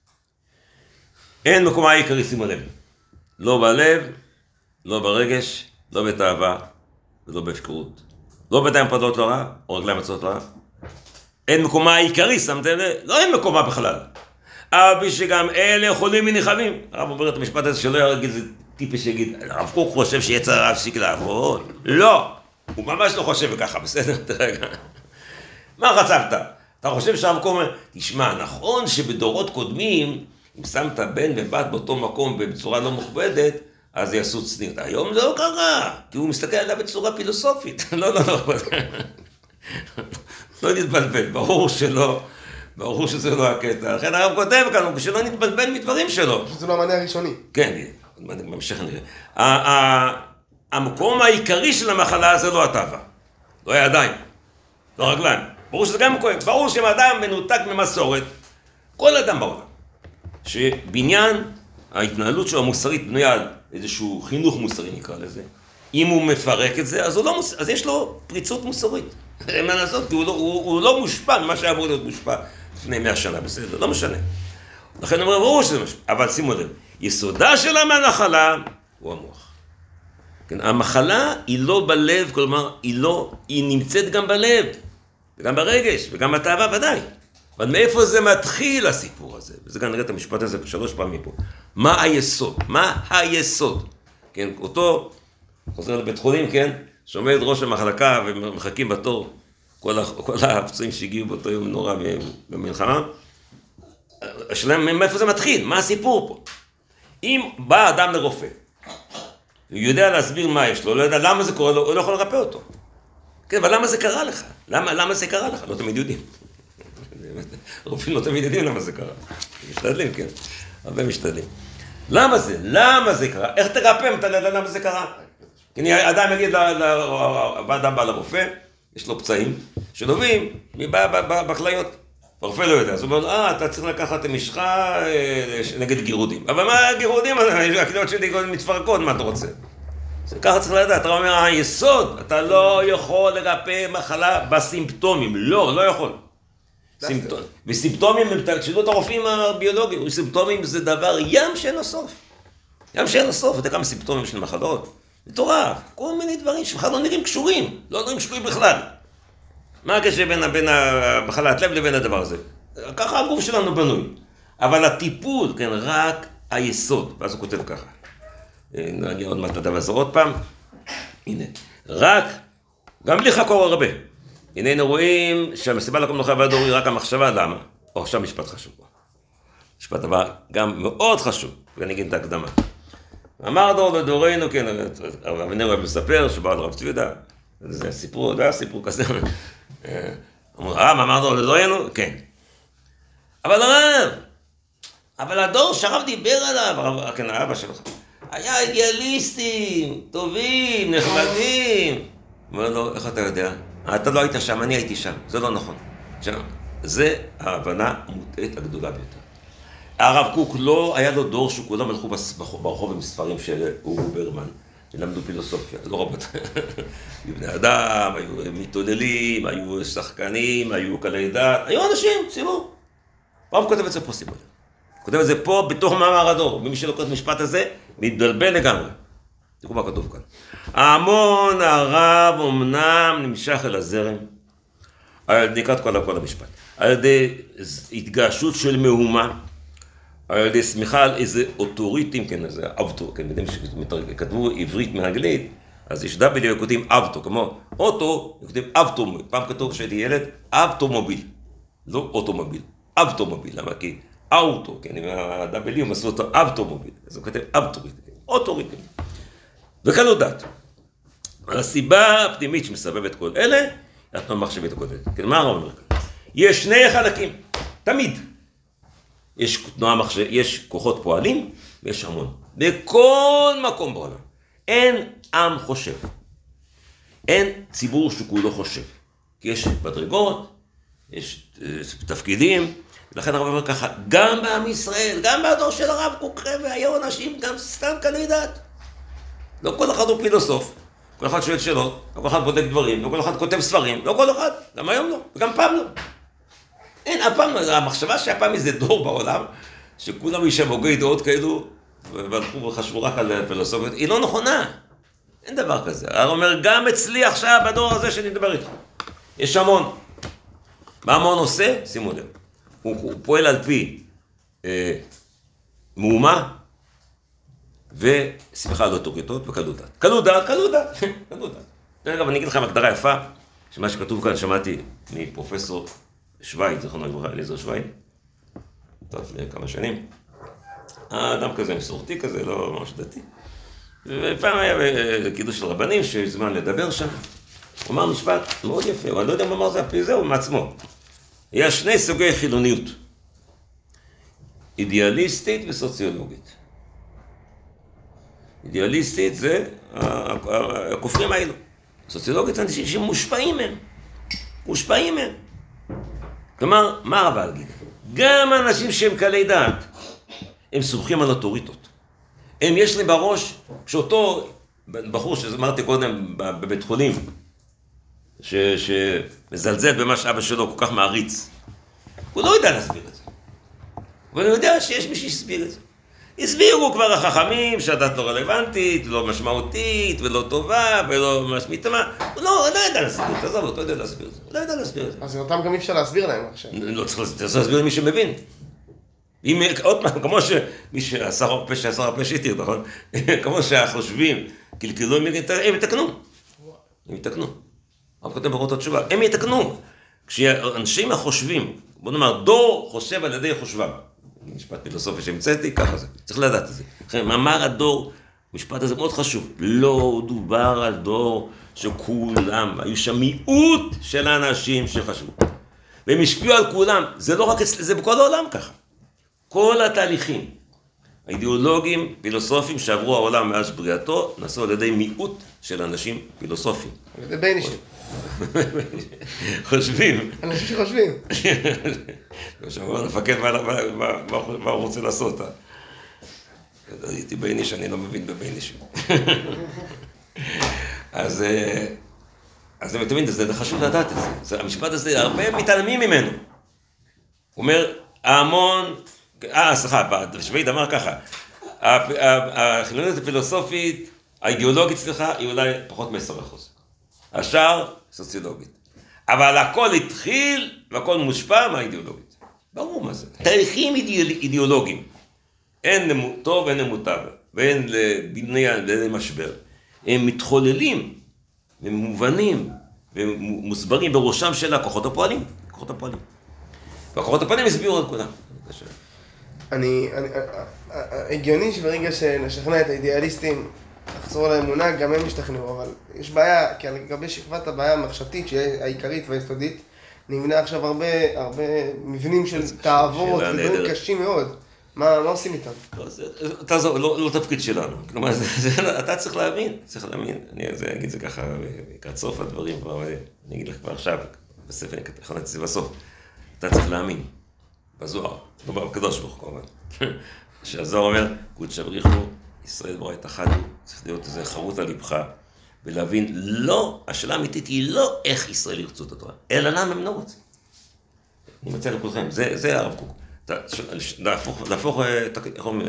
אין מקומה העיקרי, שימו לב. לא בלב, לא ברגש, לא בתאווה, ולא בהפקרות. לא בידיים פרדות לא רע, או רגליים מצות לא רע. אין מקומה העיקרי, שמתם לב? לא אין מקומה בכלל. אבל שגם אלה חולים מניחבים. הרב אומר את המשפט הזה שלא יגיד, זה טיפי שיגיד, הרב קוק חושב שיצר הרב שיק לעבוד. לא, הוא ממש לא חושב ככה, בסדר? תרגע. מה חצבת? אתה חושב שהרב קוק אומר, תשמע, נכון שבדורות קודמים, אם שמת בן ובת באותו מקום בצורה לא מוכבדת, אז יעשו צניעות. היום זה לא קרה, כי הוא מסתכל עליה בצורה פילוסופית. לא, לא, לא. לא נתבלבל, ברור שלא. ברור שזה לא הקטע. לכן הרב כותב כאן, שלא נתבלבל מדברים שלו. שזה לא המענה הראשוני. כן, ממשיך נראה. המקום העיקרי של המחלה זה לא התאווה. לא הידיים, לא רגליים. ברור שזה גם כואב. ברור שאם אדם מנותק ממסורת, כל אדם בעולם, שבניין ההתנהלות שלו המוסרית בנויה על איזשהו חינוך מוסרי נקרא לזה, אם הוא מפרק את זה, אז, הוא לא מוס... אז יש לו פריצות מוסרית. אין מה לעשות, כי הוא לא, הוא, הוא לא מושפע ממה שהיה אמור להיות מושפע לפני מאה שנה, בסדר, לא משנה. לכן אומר, ברור שזה משפע, אבל שימו לב, יסודה של המחלה הוא המוח. כן, המחלה היא לא בלב, כלומר, היא לא, היא נמצאת גם בלב, וגם ברגש, וגם בתאווה ודאי. אבל מאיפה זה מתחיל הסיפור הזה? וזה גם נראה את המשפט הזה שלוש פעמים פה. מה היסוד? מה היסוד? כן, אותו חוזר לבית חולים, כן? שעומד ראש המחלקה ומחכים בתור כל, כל הפצועים שהגיעו באותו יום נורא במלחמה. השאלה, מאיפה זה מתחיל? מה הסיפור פה? אם בא אדם לרופא, הוא יודע להסביר מה יש לו, לא יודע למה זה קורה לו, הוא לא יכול לרפא אותו. כן, אבל למה זה קרה לך? למה, למה זה קרה לך? לא תמיד יודעים. רופאים לא תמיד יודעים למה זה קרה. משתדלים, כן. הרבה משתדלים. למה זה? למה זה קרה? איך תרפא אם אתה לא יודע למה זה קרה? כי אדם יגיד, אדם בא לרופא, יש לו פצעים שנובעים בכליות. הרופא לא יודע, אז הוא אומר, אה, אתה צריך לקחת משחה נגד גירודים. אבל מה הגירודים? הכליות שלי מתפרקות, מה אתה רוצה? ככה צריך לדעת, אתה אומר, היסוד, אתה לא יכול לרפא מחלה בסימפטומים. לא, לא יכול. וסימפטומים, תשאלו את הרופאים הביולוגיים, סימפטומים זה דבר ים שאין לו סוף. ים שאין לו סוף, אתה כמה סימפטומים של מחלות. מטורף, כל מיני דברים שבכלל לא נראים קשורים, לא נראים קשורים בכלל. מה הקשר בין, בין המחלת לב לבין הדבר הזה? ככה הגוף שלנו בנוי. אבל הטיפול, כן, רק היסוד, ואז הוא כותב ככה. נגיע עוד מעט לדבר הזה עוד פעם. הנה, רק, גם בלי חקור הרבה. הננו רואים שהמסיבה לקום נוחה והדור היא רק המחשבה, למה? או, עכשיו משפט חשוב. משפט הבא גם מאוד חשוב, ואני אגיד את ההקדמה. אמר דור לדורנו, כן, אבנר אוהב לספר, שבא על רב צבידה, זה סיפור, זה היה סיפור כזה. אמר, הרב, אמר דור לדורנו? כן. אבל הרב, אבל הדור שהרב דיבר עליו, כן, האבא שלך, היה אידיאליסטים, טובים, נחמדים. אמר לו, איך אתה יודע? אתה לא היית שם, אני הייתי שם, זה לא נכון. זה ההבנה המוטעית הגדולה ביותר. הרב קוק לא, היה לו דור שכולם הלכו ברחוב עם ספרים של אורו ברמן, שלמדו פילוסופיה, לא רבות. היו בני אדם, היו מתעוללים, היו שחקנים, היו קלי דעת, היו אנשים, ציבור. הרב כותב את זה פה, סיבור. כותב את זה פה בתוך מאמר הדור, ומי שלא כותב משפט הזה, מתבלבל לגמרי. תראו מה כתוב כאן. ההמון הרב אומנם נמשך אל הזרם, נקרא את כל הכל המשפט, על ידי התגעשות של מהומה, על ידי סמיכה על איזה אוטוריטים, כן, איזה אבטו, כן, יודעים שכתבו עברית מאנגלית, אז יש דאבליו כותבים אבטו, כמו אוטו, כותבים אבטומוביל, פעם כתוב שהייתי ילד, אבטומוביל, לא אוטומוביל, אבטומוביל, למה? כי אוטו, כן, עם הדאבליו מסו אותו אבטומוביל, אז הוא כותב אבטוריטים, אוטוריטים, וכאן לא דעת. הסיבה הפנימית שמסבבת כל אלה, התנועה המחשבית הקודמת, כן, מה הרב אומר כאן? יש שני חלקים, תמיד. יש תנועה מחשב, יש כוחות פועלים ויש המון. בכל מקום בעולם. אין עם חושב. אין ציבור שכולו חושב. כי יש מדרגות, יש תפקידים, ולכן הרב אומר ככה, גם בעם ישראל, גם בדור של הרב קוק והיו אנשים גם סתם קני דת. לא כל אחד הוא פילוסוף. כל אחד שואל שאלות, לא כל אחד בודק דברים, לא כל אחד כותב ספרים, לא כל אחד, גם היום לא, וגם פעם לא. אין, אף פעם, המחשבה שהיה פעם איזה דור בעולם, שכולם יש שם הוגי דעות כאלו, והלכו וחשבו רק על פילוסופיות, היא לא נכונה. אין דבר כזה. אני אומר, גם אצלי עכשיו, בדור הזה שאני מדבר איתך, יש המון. מה המון עושה? שימו לב. הוא, הוא פועל על פי אה, מאומה, וסמכה על אוטוריטות וקלות דעת. קלות דעת, קלות דעת, קלות דעת. דרך אגב, אני אגיד לכם הגדרה יפה, שמה שכתוב כאן שמעתי מפרופסור שווייד, זכרונו לברכה, אליעזר שווייד, טוב, לפני כמה שנים. האדם כזה מסורתי כזה, לא ממש דתי. ופעם היה קידוש של רבנים שיש זמן לדבר שם. הוא אמר משפט מאוד יפה, אבל לא יודע מה אמר זה הפי זהו מעצמו. היה שני סוגי חילוניות. אידיאליסטית וסוציולוגית. אידיאליסטית זה הכופרים האלו. סוציולוגית זה אנשים שמושפעים מהם. מושפעים מהם. כלומר, מה רבה להגיד? גם אנשים שהם קלי דעת, הם סומכים על אוטוריטות. הם יש לי בראש, כשאותו בחור שאמרתי קודם בבית חולים, ש, שמזלזל במה שאבא שלו כל כך מעריץ, הוא לא יודע להסביר את זה. אבל הוא יודע שיש מי שיסביר את זה. הסבירו כבר החכמים שהדת לא רלוונטית, לא משמעותית, ולא טובה, ולא משמעית מה. הוא לא, לא יודע להסביר את זה, עזוב, הוא לא יודע להסביר את זה. הוא לא יודע להסביר את זה. אז אותם גם אי אפשר להסביר להם עכשיו. לא צריך להסביר למי שמבין. אם, עוד פעם, כמו שמי שעשה הרבה שעשה הרבה שיטיר, נכון? כמו שהחושבים, קלקלו, הם יתקנו. הם יתקנו. אבל כותב ברות התשובה, הם יתקנו. כשאנשים החושבים, בוא נאמר, דור חושב על ידי חושביו. משפט פילוסופי שהמצאתי, ככה זה. צריך לדעת את זה. מאמר הדור, משפט הזה מאוד חשוב. לא דובר על דור שכולם, היו שם מיעוט של האנשים שחשבו. והם השפיעו על כולם. זה לא רק אצלי, זה בכל העולם ככה. כל התהליכים, האידיאולוגים, פילוסופים שעברו העולם מאז בריאתו, נעשו על ידי מיעוט של אנשים פילוסופיים. על ידי ביינישים. חושבים. אנשים שחושבים. שאומר, המפקד, מה הוא רוצה לעשות? הייתי בייניש, אני לא מבין בביינישים. אז, אז אתם מבינים, זה חשוב לדעת את זה. המשפט הזה, הרבה מתעלמים ממנו. הוא אומר, ההמון, אה, סליחה, שווייד אמר ככה, החילוניות הפילוסופית, האידיאולוגית, סליחה, היא אולי פחות מ-עשרה אחוז. השאר, סוציולוגית. אבל הכל התחיל, והכל מושפע מהאידיאולוגית. ברור מה זה. תהליכים אידיאולוגיים. אין טוב, אין מוטב, ואין לבניין, ואין משבר. הם מתחוללים, ומובנים, ומוסברים בראשם של הכוחות הפועלים. כוחות הפועלים. והכוחות הפועלים הסבירו על כולם. אני, הגיוני שברגע שנשכנע את האידיאליסטים לחזור לאמונה, גם הם ישתכנעו, אבל יש בעיה, כי על גבי שכבת הבעיה המחשבתית, שהיא העיקרית והיסודית, נבנה עכשיו הרבה, הרבה מבנים של תאוות ודברים קשים מאוד. מה, מה עושים איתם? אתה זו, לא תפקיד שלנו. כלומר, אתה צריך להאמין, צריך להאמין. אני אגיד את זה ככה, לקראת סוף הדברים, אני אגיד לך כבר עכשיו, בספר, אני אכנתי את זה בסוף. אתה צריך להאמין, בזוהר, לא בקדוש ברוך הוא כמובן. שהזוהר אומר, קודש בריחו, ישראל ברית אחדו, צריך להיות איזה חרוט על ליבך, ולהבין, לא, השאלה האמיתית היא לא איך ישראל ירצו את התורה, אלא למה הם לא רוצים. אני מציע לכולכם, זה, זה הרב קוק. להפוך, להפוך, איך אומרים,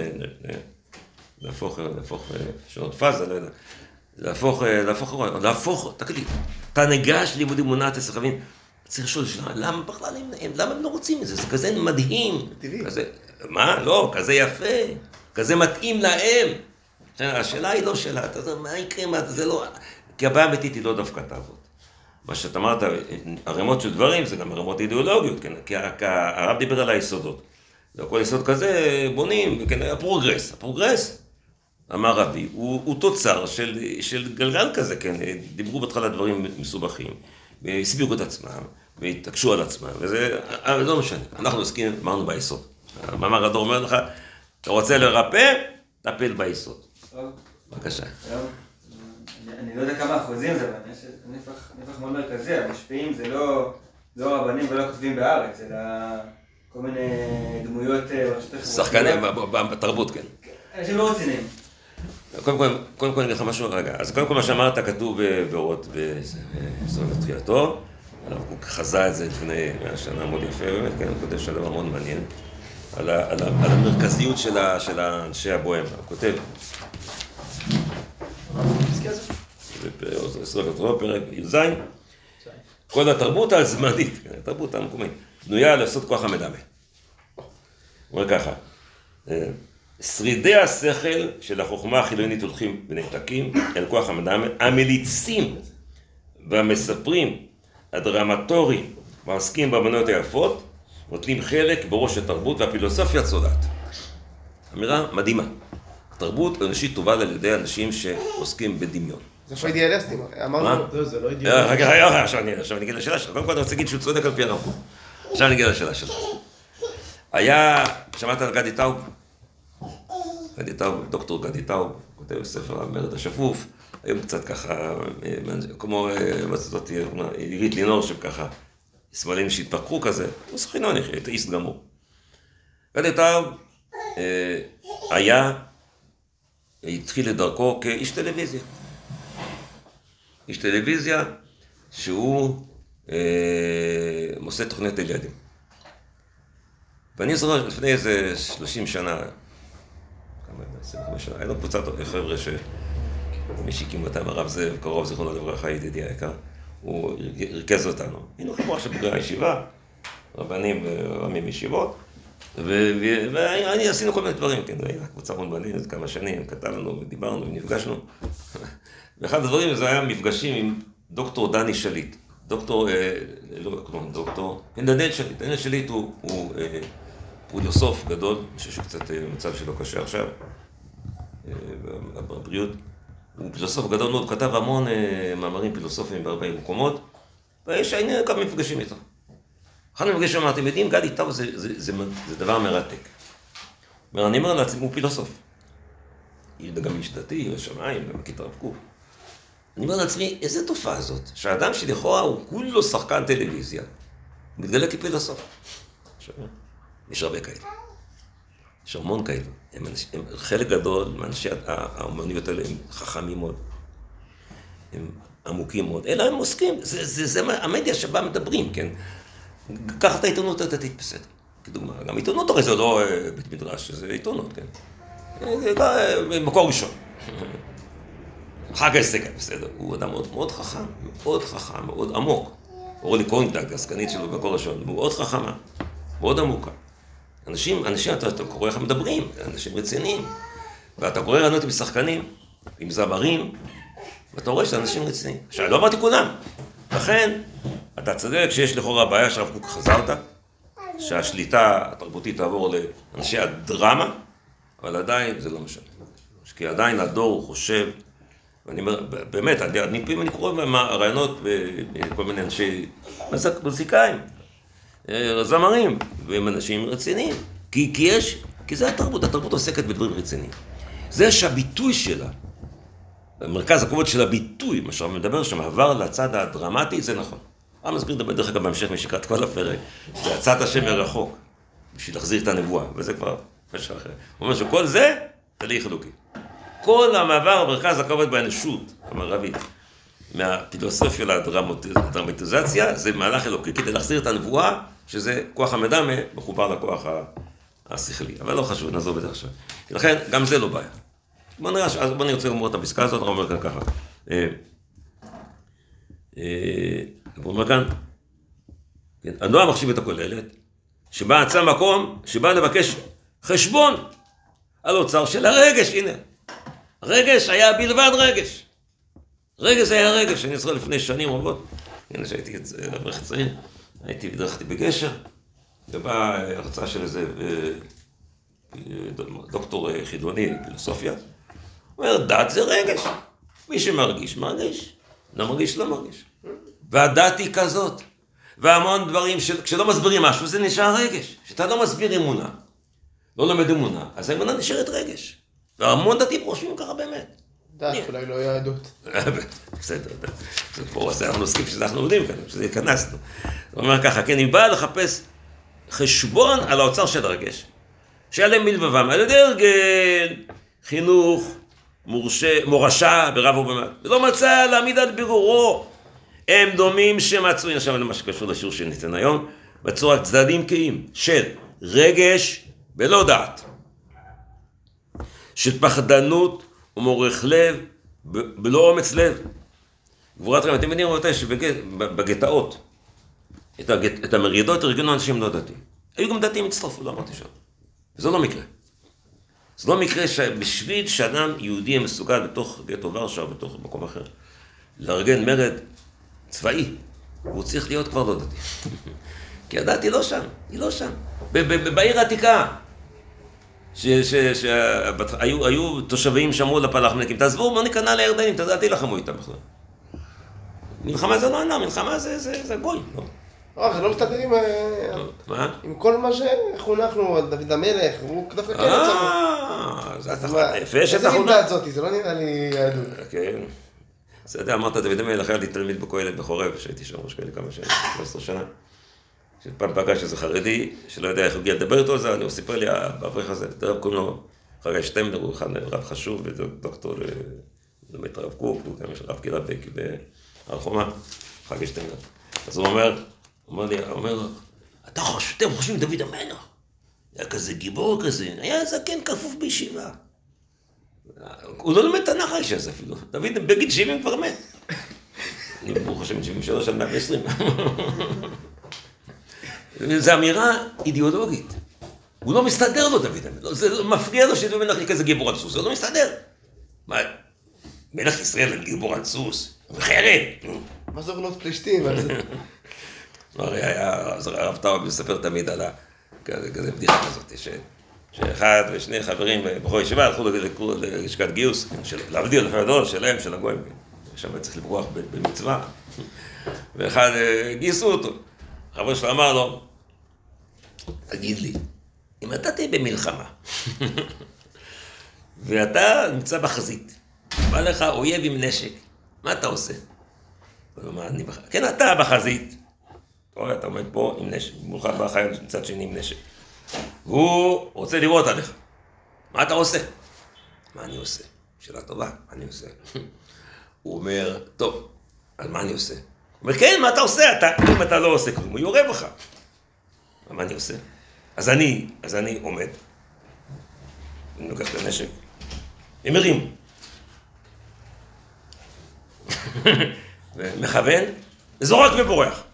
להפוך, להפוך, שנות פאזה, לא יודע. להפוך, להפוך, להפוך, תקליט. אתה ניגש לימוד אמונה, אתה צריך להבין, צריך לשאול שאלה, למה בכלל הם, למה הם לא רוצים את זה? זה כזה מדהים. טבעי. כזה, מה? לא, כזה יפה, כזה מתאים להם. השאלה היא לא שאלה, אתה יודע, מה יקרה, מה, זה לא, כי הבעיה האמיתית היא לא דווקא תעבוד. מה שאתה אמרת, הרמות של דברים, זה גם הרמות אידיאולוגיות, כן? כי הרב דיבר על היסודות. וכל יסוד כזה בונים, כן, הפרוגרס, הפרוגרס, אמר רבי, הוא, הוא תוצר של, של גלגל כזה, כן? דיברו בהתחלה דברים מסובכים, והסבירו את עצמם, והתעקשו על עצמם, וזה לא משנה. אנחנו עוסקים, אמרנו ביסוד. המאמר הדור אומר לך, אתה רוצה לרפא, תפל ביסוד. בבקשה. אני לא יודע כמה אחוזים זה, אבל יש נפח מאוד מרכזי, המשפיעים זה לא רבנים ולא כותבים בארץ, אלא כל מיני דמויות ברשתות חברתיות. שחקנים בתרבות, כן. אנשים לא רציניים. קודם כל, קודם כל אני אגיד לך משהו, רגע, אז קודם כל מה שאמרת כתוב באורות, בסוף תחילתו, הוא חזה את זה לפני מאה שנה מאוד יפה, באמת, כן, הוא כותב שם דבר מאוד מעניין, על, ה, על, ה, על המרכזיות של, ה, של האנשי הבוהם, הוא כותב, פרק י"ז, כל התרבות הזמנית, התרבות המקומית, בנויה לעשות כוח המדמה. הוא אומר ככה, שרידי השכל של החוכמה החילונית הולכים ונעתקים אל כוח המדמה, המליצים והמספרים הדרמטוריים והעוסקים באמנויות היפות, נוטלים חלק בראש התרבות והפילוסופיה צודעת. אמירה מדהימה. התרבות האנושית תובל על ידי אנשים שעוסקים בדמיון. זה פה אידיאליסטים, אמרנו. לא, זה לא אידיאליסטים. רגע, רגע, עכשיו אני אגיד לשאלה שלך. קודם כל אני רוצה להגיד שהוא צודק על פי הרמב"ם. עכשיו אני אגיד לשאלה שלך. היה, שמעת על גדי טאוב? גדי טאוב, דוקטור גדי טאוב, כותב בספר המרד השפוף, היום קצת ככה, כמו, מה זאת אומרת, עירית לינור שככה, שמאלים שהתפקחו כזה, הוא שכינון, איסט גמור. גדי טאוב היה, התחיל את דרכו כאיש טלוויזיה. איש טלוויזיה שהוא מוסד תוכניות ילדים. ואני זוכר לפני איזה שלושים שנה, כמה, עשרים וחמש שנה, היה לו קבוצת חבר'ה שמי שהקים אותם, הרב זאב, קרוב זיכרונו לברכה, ידידי היקר, הוא הרכז אותנו. היינו חברה של בוגרי הישיבה, רבנים ורמים ישיבות, ואני עשינו כל מיני דברים, כן, הייתה קבוצה מאוד מעניינת כמה שנים, כתבנו ודיברנו ונפגשנו. ואחד הדברים זה היה מפגשים עם דוקטור דני שליט. דוקטור, לא, כלומר, דוקטור, כן, דניאל שליט. דניאל שליט הוא, הוא פילוסוף גדול, אני חושב שקצת מצב שלו קשה עכשיו, בבריאות. הוא פילוסוף גדול מאוד, הוא כתב המון מאמרים פילוסופיים בהרבה מקומות, ויש היינו כמה מפגשים איתו. אחד המפגשים אמרתי, יודעים, גדי טאוב זה, זה, זה, זה דבר מרתק. אומר, אני אומר לעצמי, הוא פילוסוף. גם איש דתי, בשמיים, גם בכיתה רב קוק. אני אומר לעצמי, איזה תופעה זאת, שהאדם שלכאורה הוא כולו שחקן טלוויזיה, מתגלה כפילוסוף. יש הרבה כאלה. יש המון כאלה. הם, הם, חלק גדול מאנשי האומנויות האלה הם חכמים מאוד. הם עמוקים מאוד. אלא הם עוסקים, זה, זה, זה, זה המדיה שבה מדברים, כן? קח את העיתונות הדתית, בסדר. כדוגמה, גם עיתונות הרי זה לא בית מדרש, זה עיתונות, כן? מקור ראשון. חג ההישג, בסדר. הוא אדם מאוד, מאוד חכם, מאוד חכם, מאוד עמוק. אורלי קוינטג, הסגנית שלו במקור ראשון, מאוד חכמה, מאוד עמוקה. אנשים, אנשים, אתה, אתה קורא איך הם מדברים, אנשים רציניים. ואתה קורא רעיונות עם שחקנים, עם זמרים, ואתה רואה שזה אנשים רציניים. עכשיו, לא אמרתי כולם. לכן, אתה צודק שיש לכאורה בעיה שהרב קוק חזרת, שהשליטה התרבותית תעבור לאנשי הדרמה, אבל עדיין זה לא משנה. כי עדיין הדור חושב, ואני אומר, באמת, אני פעמים אני קורא רעיונות בכל מיני אנשי מוזיקאים, זמרים, והם אנשים רציניים. כי, כי יש, כי זה התרבות, התרבות עוסקת בדברים רציניים. זה שהביטוי שלה, המרכז הכובד של הביטוי, מה שאנחנו מדבר שם, עבר לצד הדרמטי, זה נכון. אני מסביר לדבר דרך אגב בהמשך משקרא את כל הפרק, זה הצד השם מרחוק, בשביל להחזיר את הנבואה, וזה כבר משהו אחר. הוא אומר שכל זה, זה לי חלוקי. כל המעבר במרכז הכובד באנושות המערבית, מהפילוסופיה לדרמטיזציה, זה מהלך אלוקי כדי להחזיר את הנבואה, שזה כוח המדמה מחובר לכוח השכלי. אבל לא חשוב, נעזוב את זה עכשיו. לכן, גם זה לא בעיה. בוא נראה, אז בוא נרצה לומר את הפסקה הזאת, אנחנו אומר כאן ככה. הוא אומר כאן, הנועה מחשיבת הכוללת, שבה עצה מקום, שבא לבקש חשבון על אוצר של הרגש, הנה. רגש היה בלבד רגש. רגש היה רגש, אני זוכר לפני שנים רבות, הנה שהייתי אברך צעיר, הייתי ודרכתי בגשר, ובאה הרצאה של איזה דוקטור חילוני, פילוסופיה, הוא אומר, דת זה רגש. מי שמרגיש, מרגיש. לא מרגיש, לא מרגיש. והדת היא כזאת. והמון דברים, כשלא מסבירים משהו, זה נשאר רגש. כשאתה לא מסביר אמונה, לא לומד אמונה, אז האמונה נשארת רגש. והמון דתיים חושבים ככה באמת. דת, אולי לא יהדות. בסדר, זה פה, אז אנחנו עוסקים שזה אנחנו יודעים כאן, שזה הכנסנו. הוא אומר ככה, כן, אם בא לחפש חשבון על האוצר של הרגש, שעליהם מלבבם, על ידי הרגל, חינוך, מורשה, מורשה ברב ובמעט, ולא מצא להעמיד על בירורו. הם דומים שמצאו, הנה עכשיו למה שקשור לשיעור שניתן היום, מצאו רק צדדים קיים של רגש ולא דעת, של פחדנות ומורך לב בלא אומץ לב. גבורת רב, אתם יודעים רבותיי שבגטאות, את, הגט, את המרידות ארגנו אנשים לא דתיים. היו גם דתיים הצטרפו, לא אמרתי שם. וזה לא מקרה. זה לא מקרה שבשביל שאדם יהודי מסוגל בתוך גטו ורשה או בתוך מקום אחר, לארגן מרד צבאי, הוא צריך להיות כבר לא דתי. כי הדת היא לא שם, היא לא שם. בעיר העתיקה, שהיו תושבים שאמרו לפלחמניקים, תעזבו, בוא ניכנע לירדנים, תדעתי לחמו איתם בכלל. מלחמה זה לא ענה, מלחמה זה גוי, לא? לא, זה לא מסתדר עם... מה? עם כל מה שחונכנו, דוד המלך, הוא דווקא כן יצא. אה, זה התחלה, יפה שאתה איזה חונך. דת זאתי, זה לא נראה לי יהדות. כן. זה יודע, אמרת, דוד המלך היה לי תלמיד בכהלת בחורב, שהייתי שם ראש כאלה כמה שנים, שלוש עשרה שנה. שפעם פגש איזה חרדי, שלא יודע איך הוא הגיע לדבר איתו על זה, הוא סיפר לי, האברך הזה, דרב קוראים לו חגי שטמנר, הוא אחד רב חשוב, ודוקטור למת רב קוק, הוא גם יש רב קהילה בהר חומה, חגי שטמנר. אז הוא אומר, הוא אומר לי, הוא אומר לו, אתה חושב, אתם חושבים דוד המלך? היה כזה גיבור כזה, היה זקן כפוף בישיבה. הוא לא לומד תנ"ך האיש הזה אפילו, דוד בגיל שבעים כבר מת. אני ברוך השם שבעים ושלוש עד מאה ועשרים. זו אמירה אידיאולוגית. הוא לא מסתדר לו דוד המלך, זה מפריע לו שדוד המלך כזה גיבור על סוס, זה לא מסתדר. מה, מלך ישראל גיבור על סוס, חרד. מה זה אורנות פלישתים? הרי הרב טאו מספר תמיד על כזה בדיחה כזאת, שאחד ושני חברים בחור ישיבה הלכו ללשכת גיוס, להבדיל לפי הדור שלהם, של הגויים, שם צריך לברוח במצווה, ואחד גייסו אותו. החבר שלו אמר לו, תגיד לי, אם אתה תהיה במלחמה, ואתה נמצא בחזית, בא לך אויב עם נשק, מה אתה עושה? הוא אומר, אני בחזית. כן, אתה בחזית. אתה עומד פה עם נשק, במיוחד בא חייל מצד שני עם נשק. והוא רוצה לראות עליך. מה אתה עושה? מה אני עושה? שאלה טובה, מה אני עושה? הוא אומר, טוב, אז מה אני עושה? הוא אומר, כן, מה אתה עושה? אתה, אם אתה לא עושה כלום, הוא יורה בך. מה אני עושה? אז אני, אז אני עומד. אני לוקח את הנשק. הם מרים. ומכוון, זורק ובורח.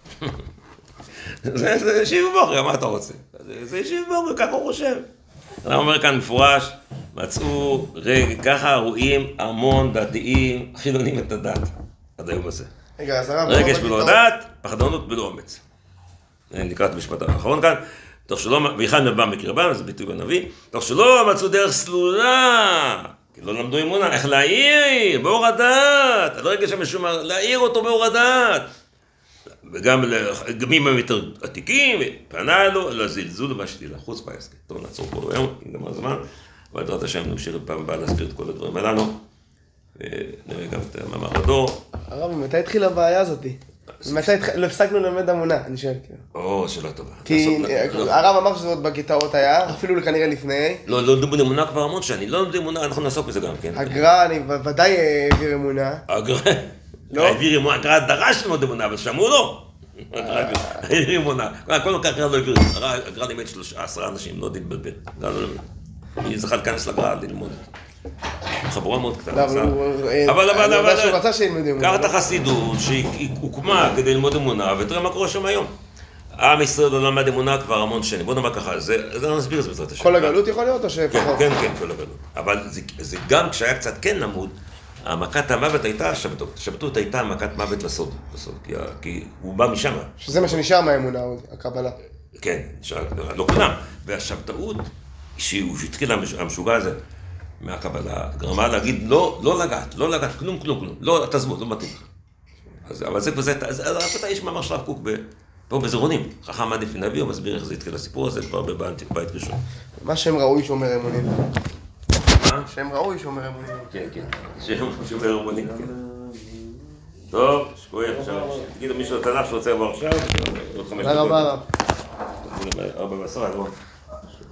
זה שיב בוחר, מה אתה רוצה? זה שיב בוחר, ככה הוא חושב. אני אומר כאן מפורש, מצאו, רגע, ככה רואים המון דתיים חילונים את הדת. עד היום הזה. רגע, אז הרב... רגש בלא דת, פחדנות בלא אומץ. נקרא את המשפט האחרון כאן. תוך שלא, ואחד מבא מקרבם, זה ביטוי בנביא, תוך שלא מצאו דרך סלולה, כי לא למדו אמונה, איך להעיר, באור הדת, על רגש המשומר, להעיר אותו באור הדת. וגם לגמים יותר עתיקים, פנה לו לזלזול והשתילה, חוץ בהסכת. טוב, נעצור פה היום, נגמר הזמן, ובעזרת השם נמשיך פעם הבאה להסביר את כל הדברים הללו, ונראה גם את המאמר הדור. הרב, מתי התחילה הבעיה הזאת? מתי הפסקנו ללמד אמונה? אני שואל כאילו. או, שאלה טובה. כי הרב אמר שזה עוד בגטאות היה, אפילו כנראה לפני. לא, לא למדו אמונה כבר המון שנים, לא למדו אמונה, אנחנו נעסוק בזה גם, כן. הגר"א, אני ודאי העביר אמונה. הגר"א, העביר אמונה, הגר"א דרש ללמוד אמונה, אבל שמעו לו. העביר אמונה, כל כך לא העביר, הגר"א לימד עשרה אנשים, לא להתבלבל. אני זכה להיכנס לגר"א ללמוד. חבורה מאוד קטנה. אבל אבל אבל, קח את החסידות שהוקמה כדי ללמוד אמונה, ותראה מה קורה שם היום. עם ישראל לא למד אמונה כבר המון שנים, בוא נאמר ככה, זה נסביר את זה בעזרת השם. כל הגלות יכול להיות או שפחות? כן, כן, כל הגלות. אבל זה גם כשהיה קצת כן למוד, המכת המוות הייתה השבתות. השבתות הייתה מכת מוות לסוד, כי הוא בא משם. שזה מה שנשאר מהאמונה, הקבלה. כן, לא כולם. והשבתאות, שהוא התחיל המשוגע הזה, מהקבלה, גרמה להגיד לא, לא לגעת, לא לגעת, כלום, כלום, כלום, לא, תעזבו, לא מתאים לך. אז, אבל זה כבר, אז אתה יש מאמר שלב קוק פה בזרונים, חכם עדיף נביא, הוא מסביר איך זה התחיל הסיפור הזה, כבר בבית ראשון. מה שם ראוי שאומר אמונים? מה? שם ראוי שאומר אמונים. כן, כן, שם שאומר אמונים, כן. טוב, שקוייך, עכשיו, תגידו מישהו לתנ"ך שרוצה לבוא עכשיו, עוד חמש דקות. תודה רבה. ארבע ועשרה, לא?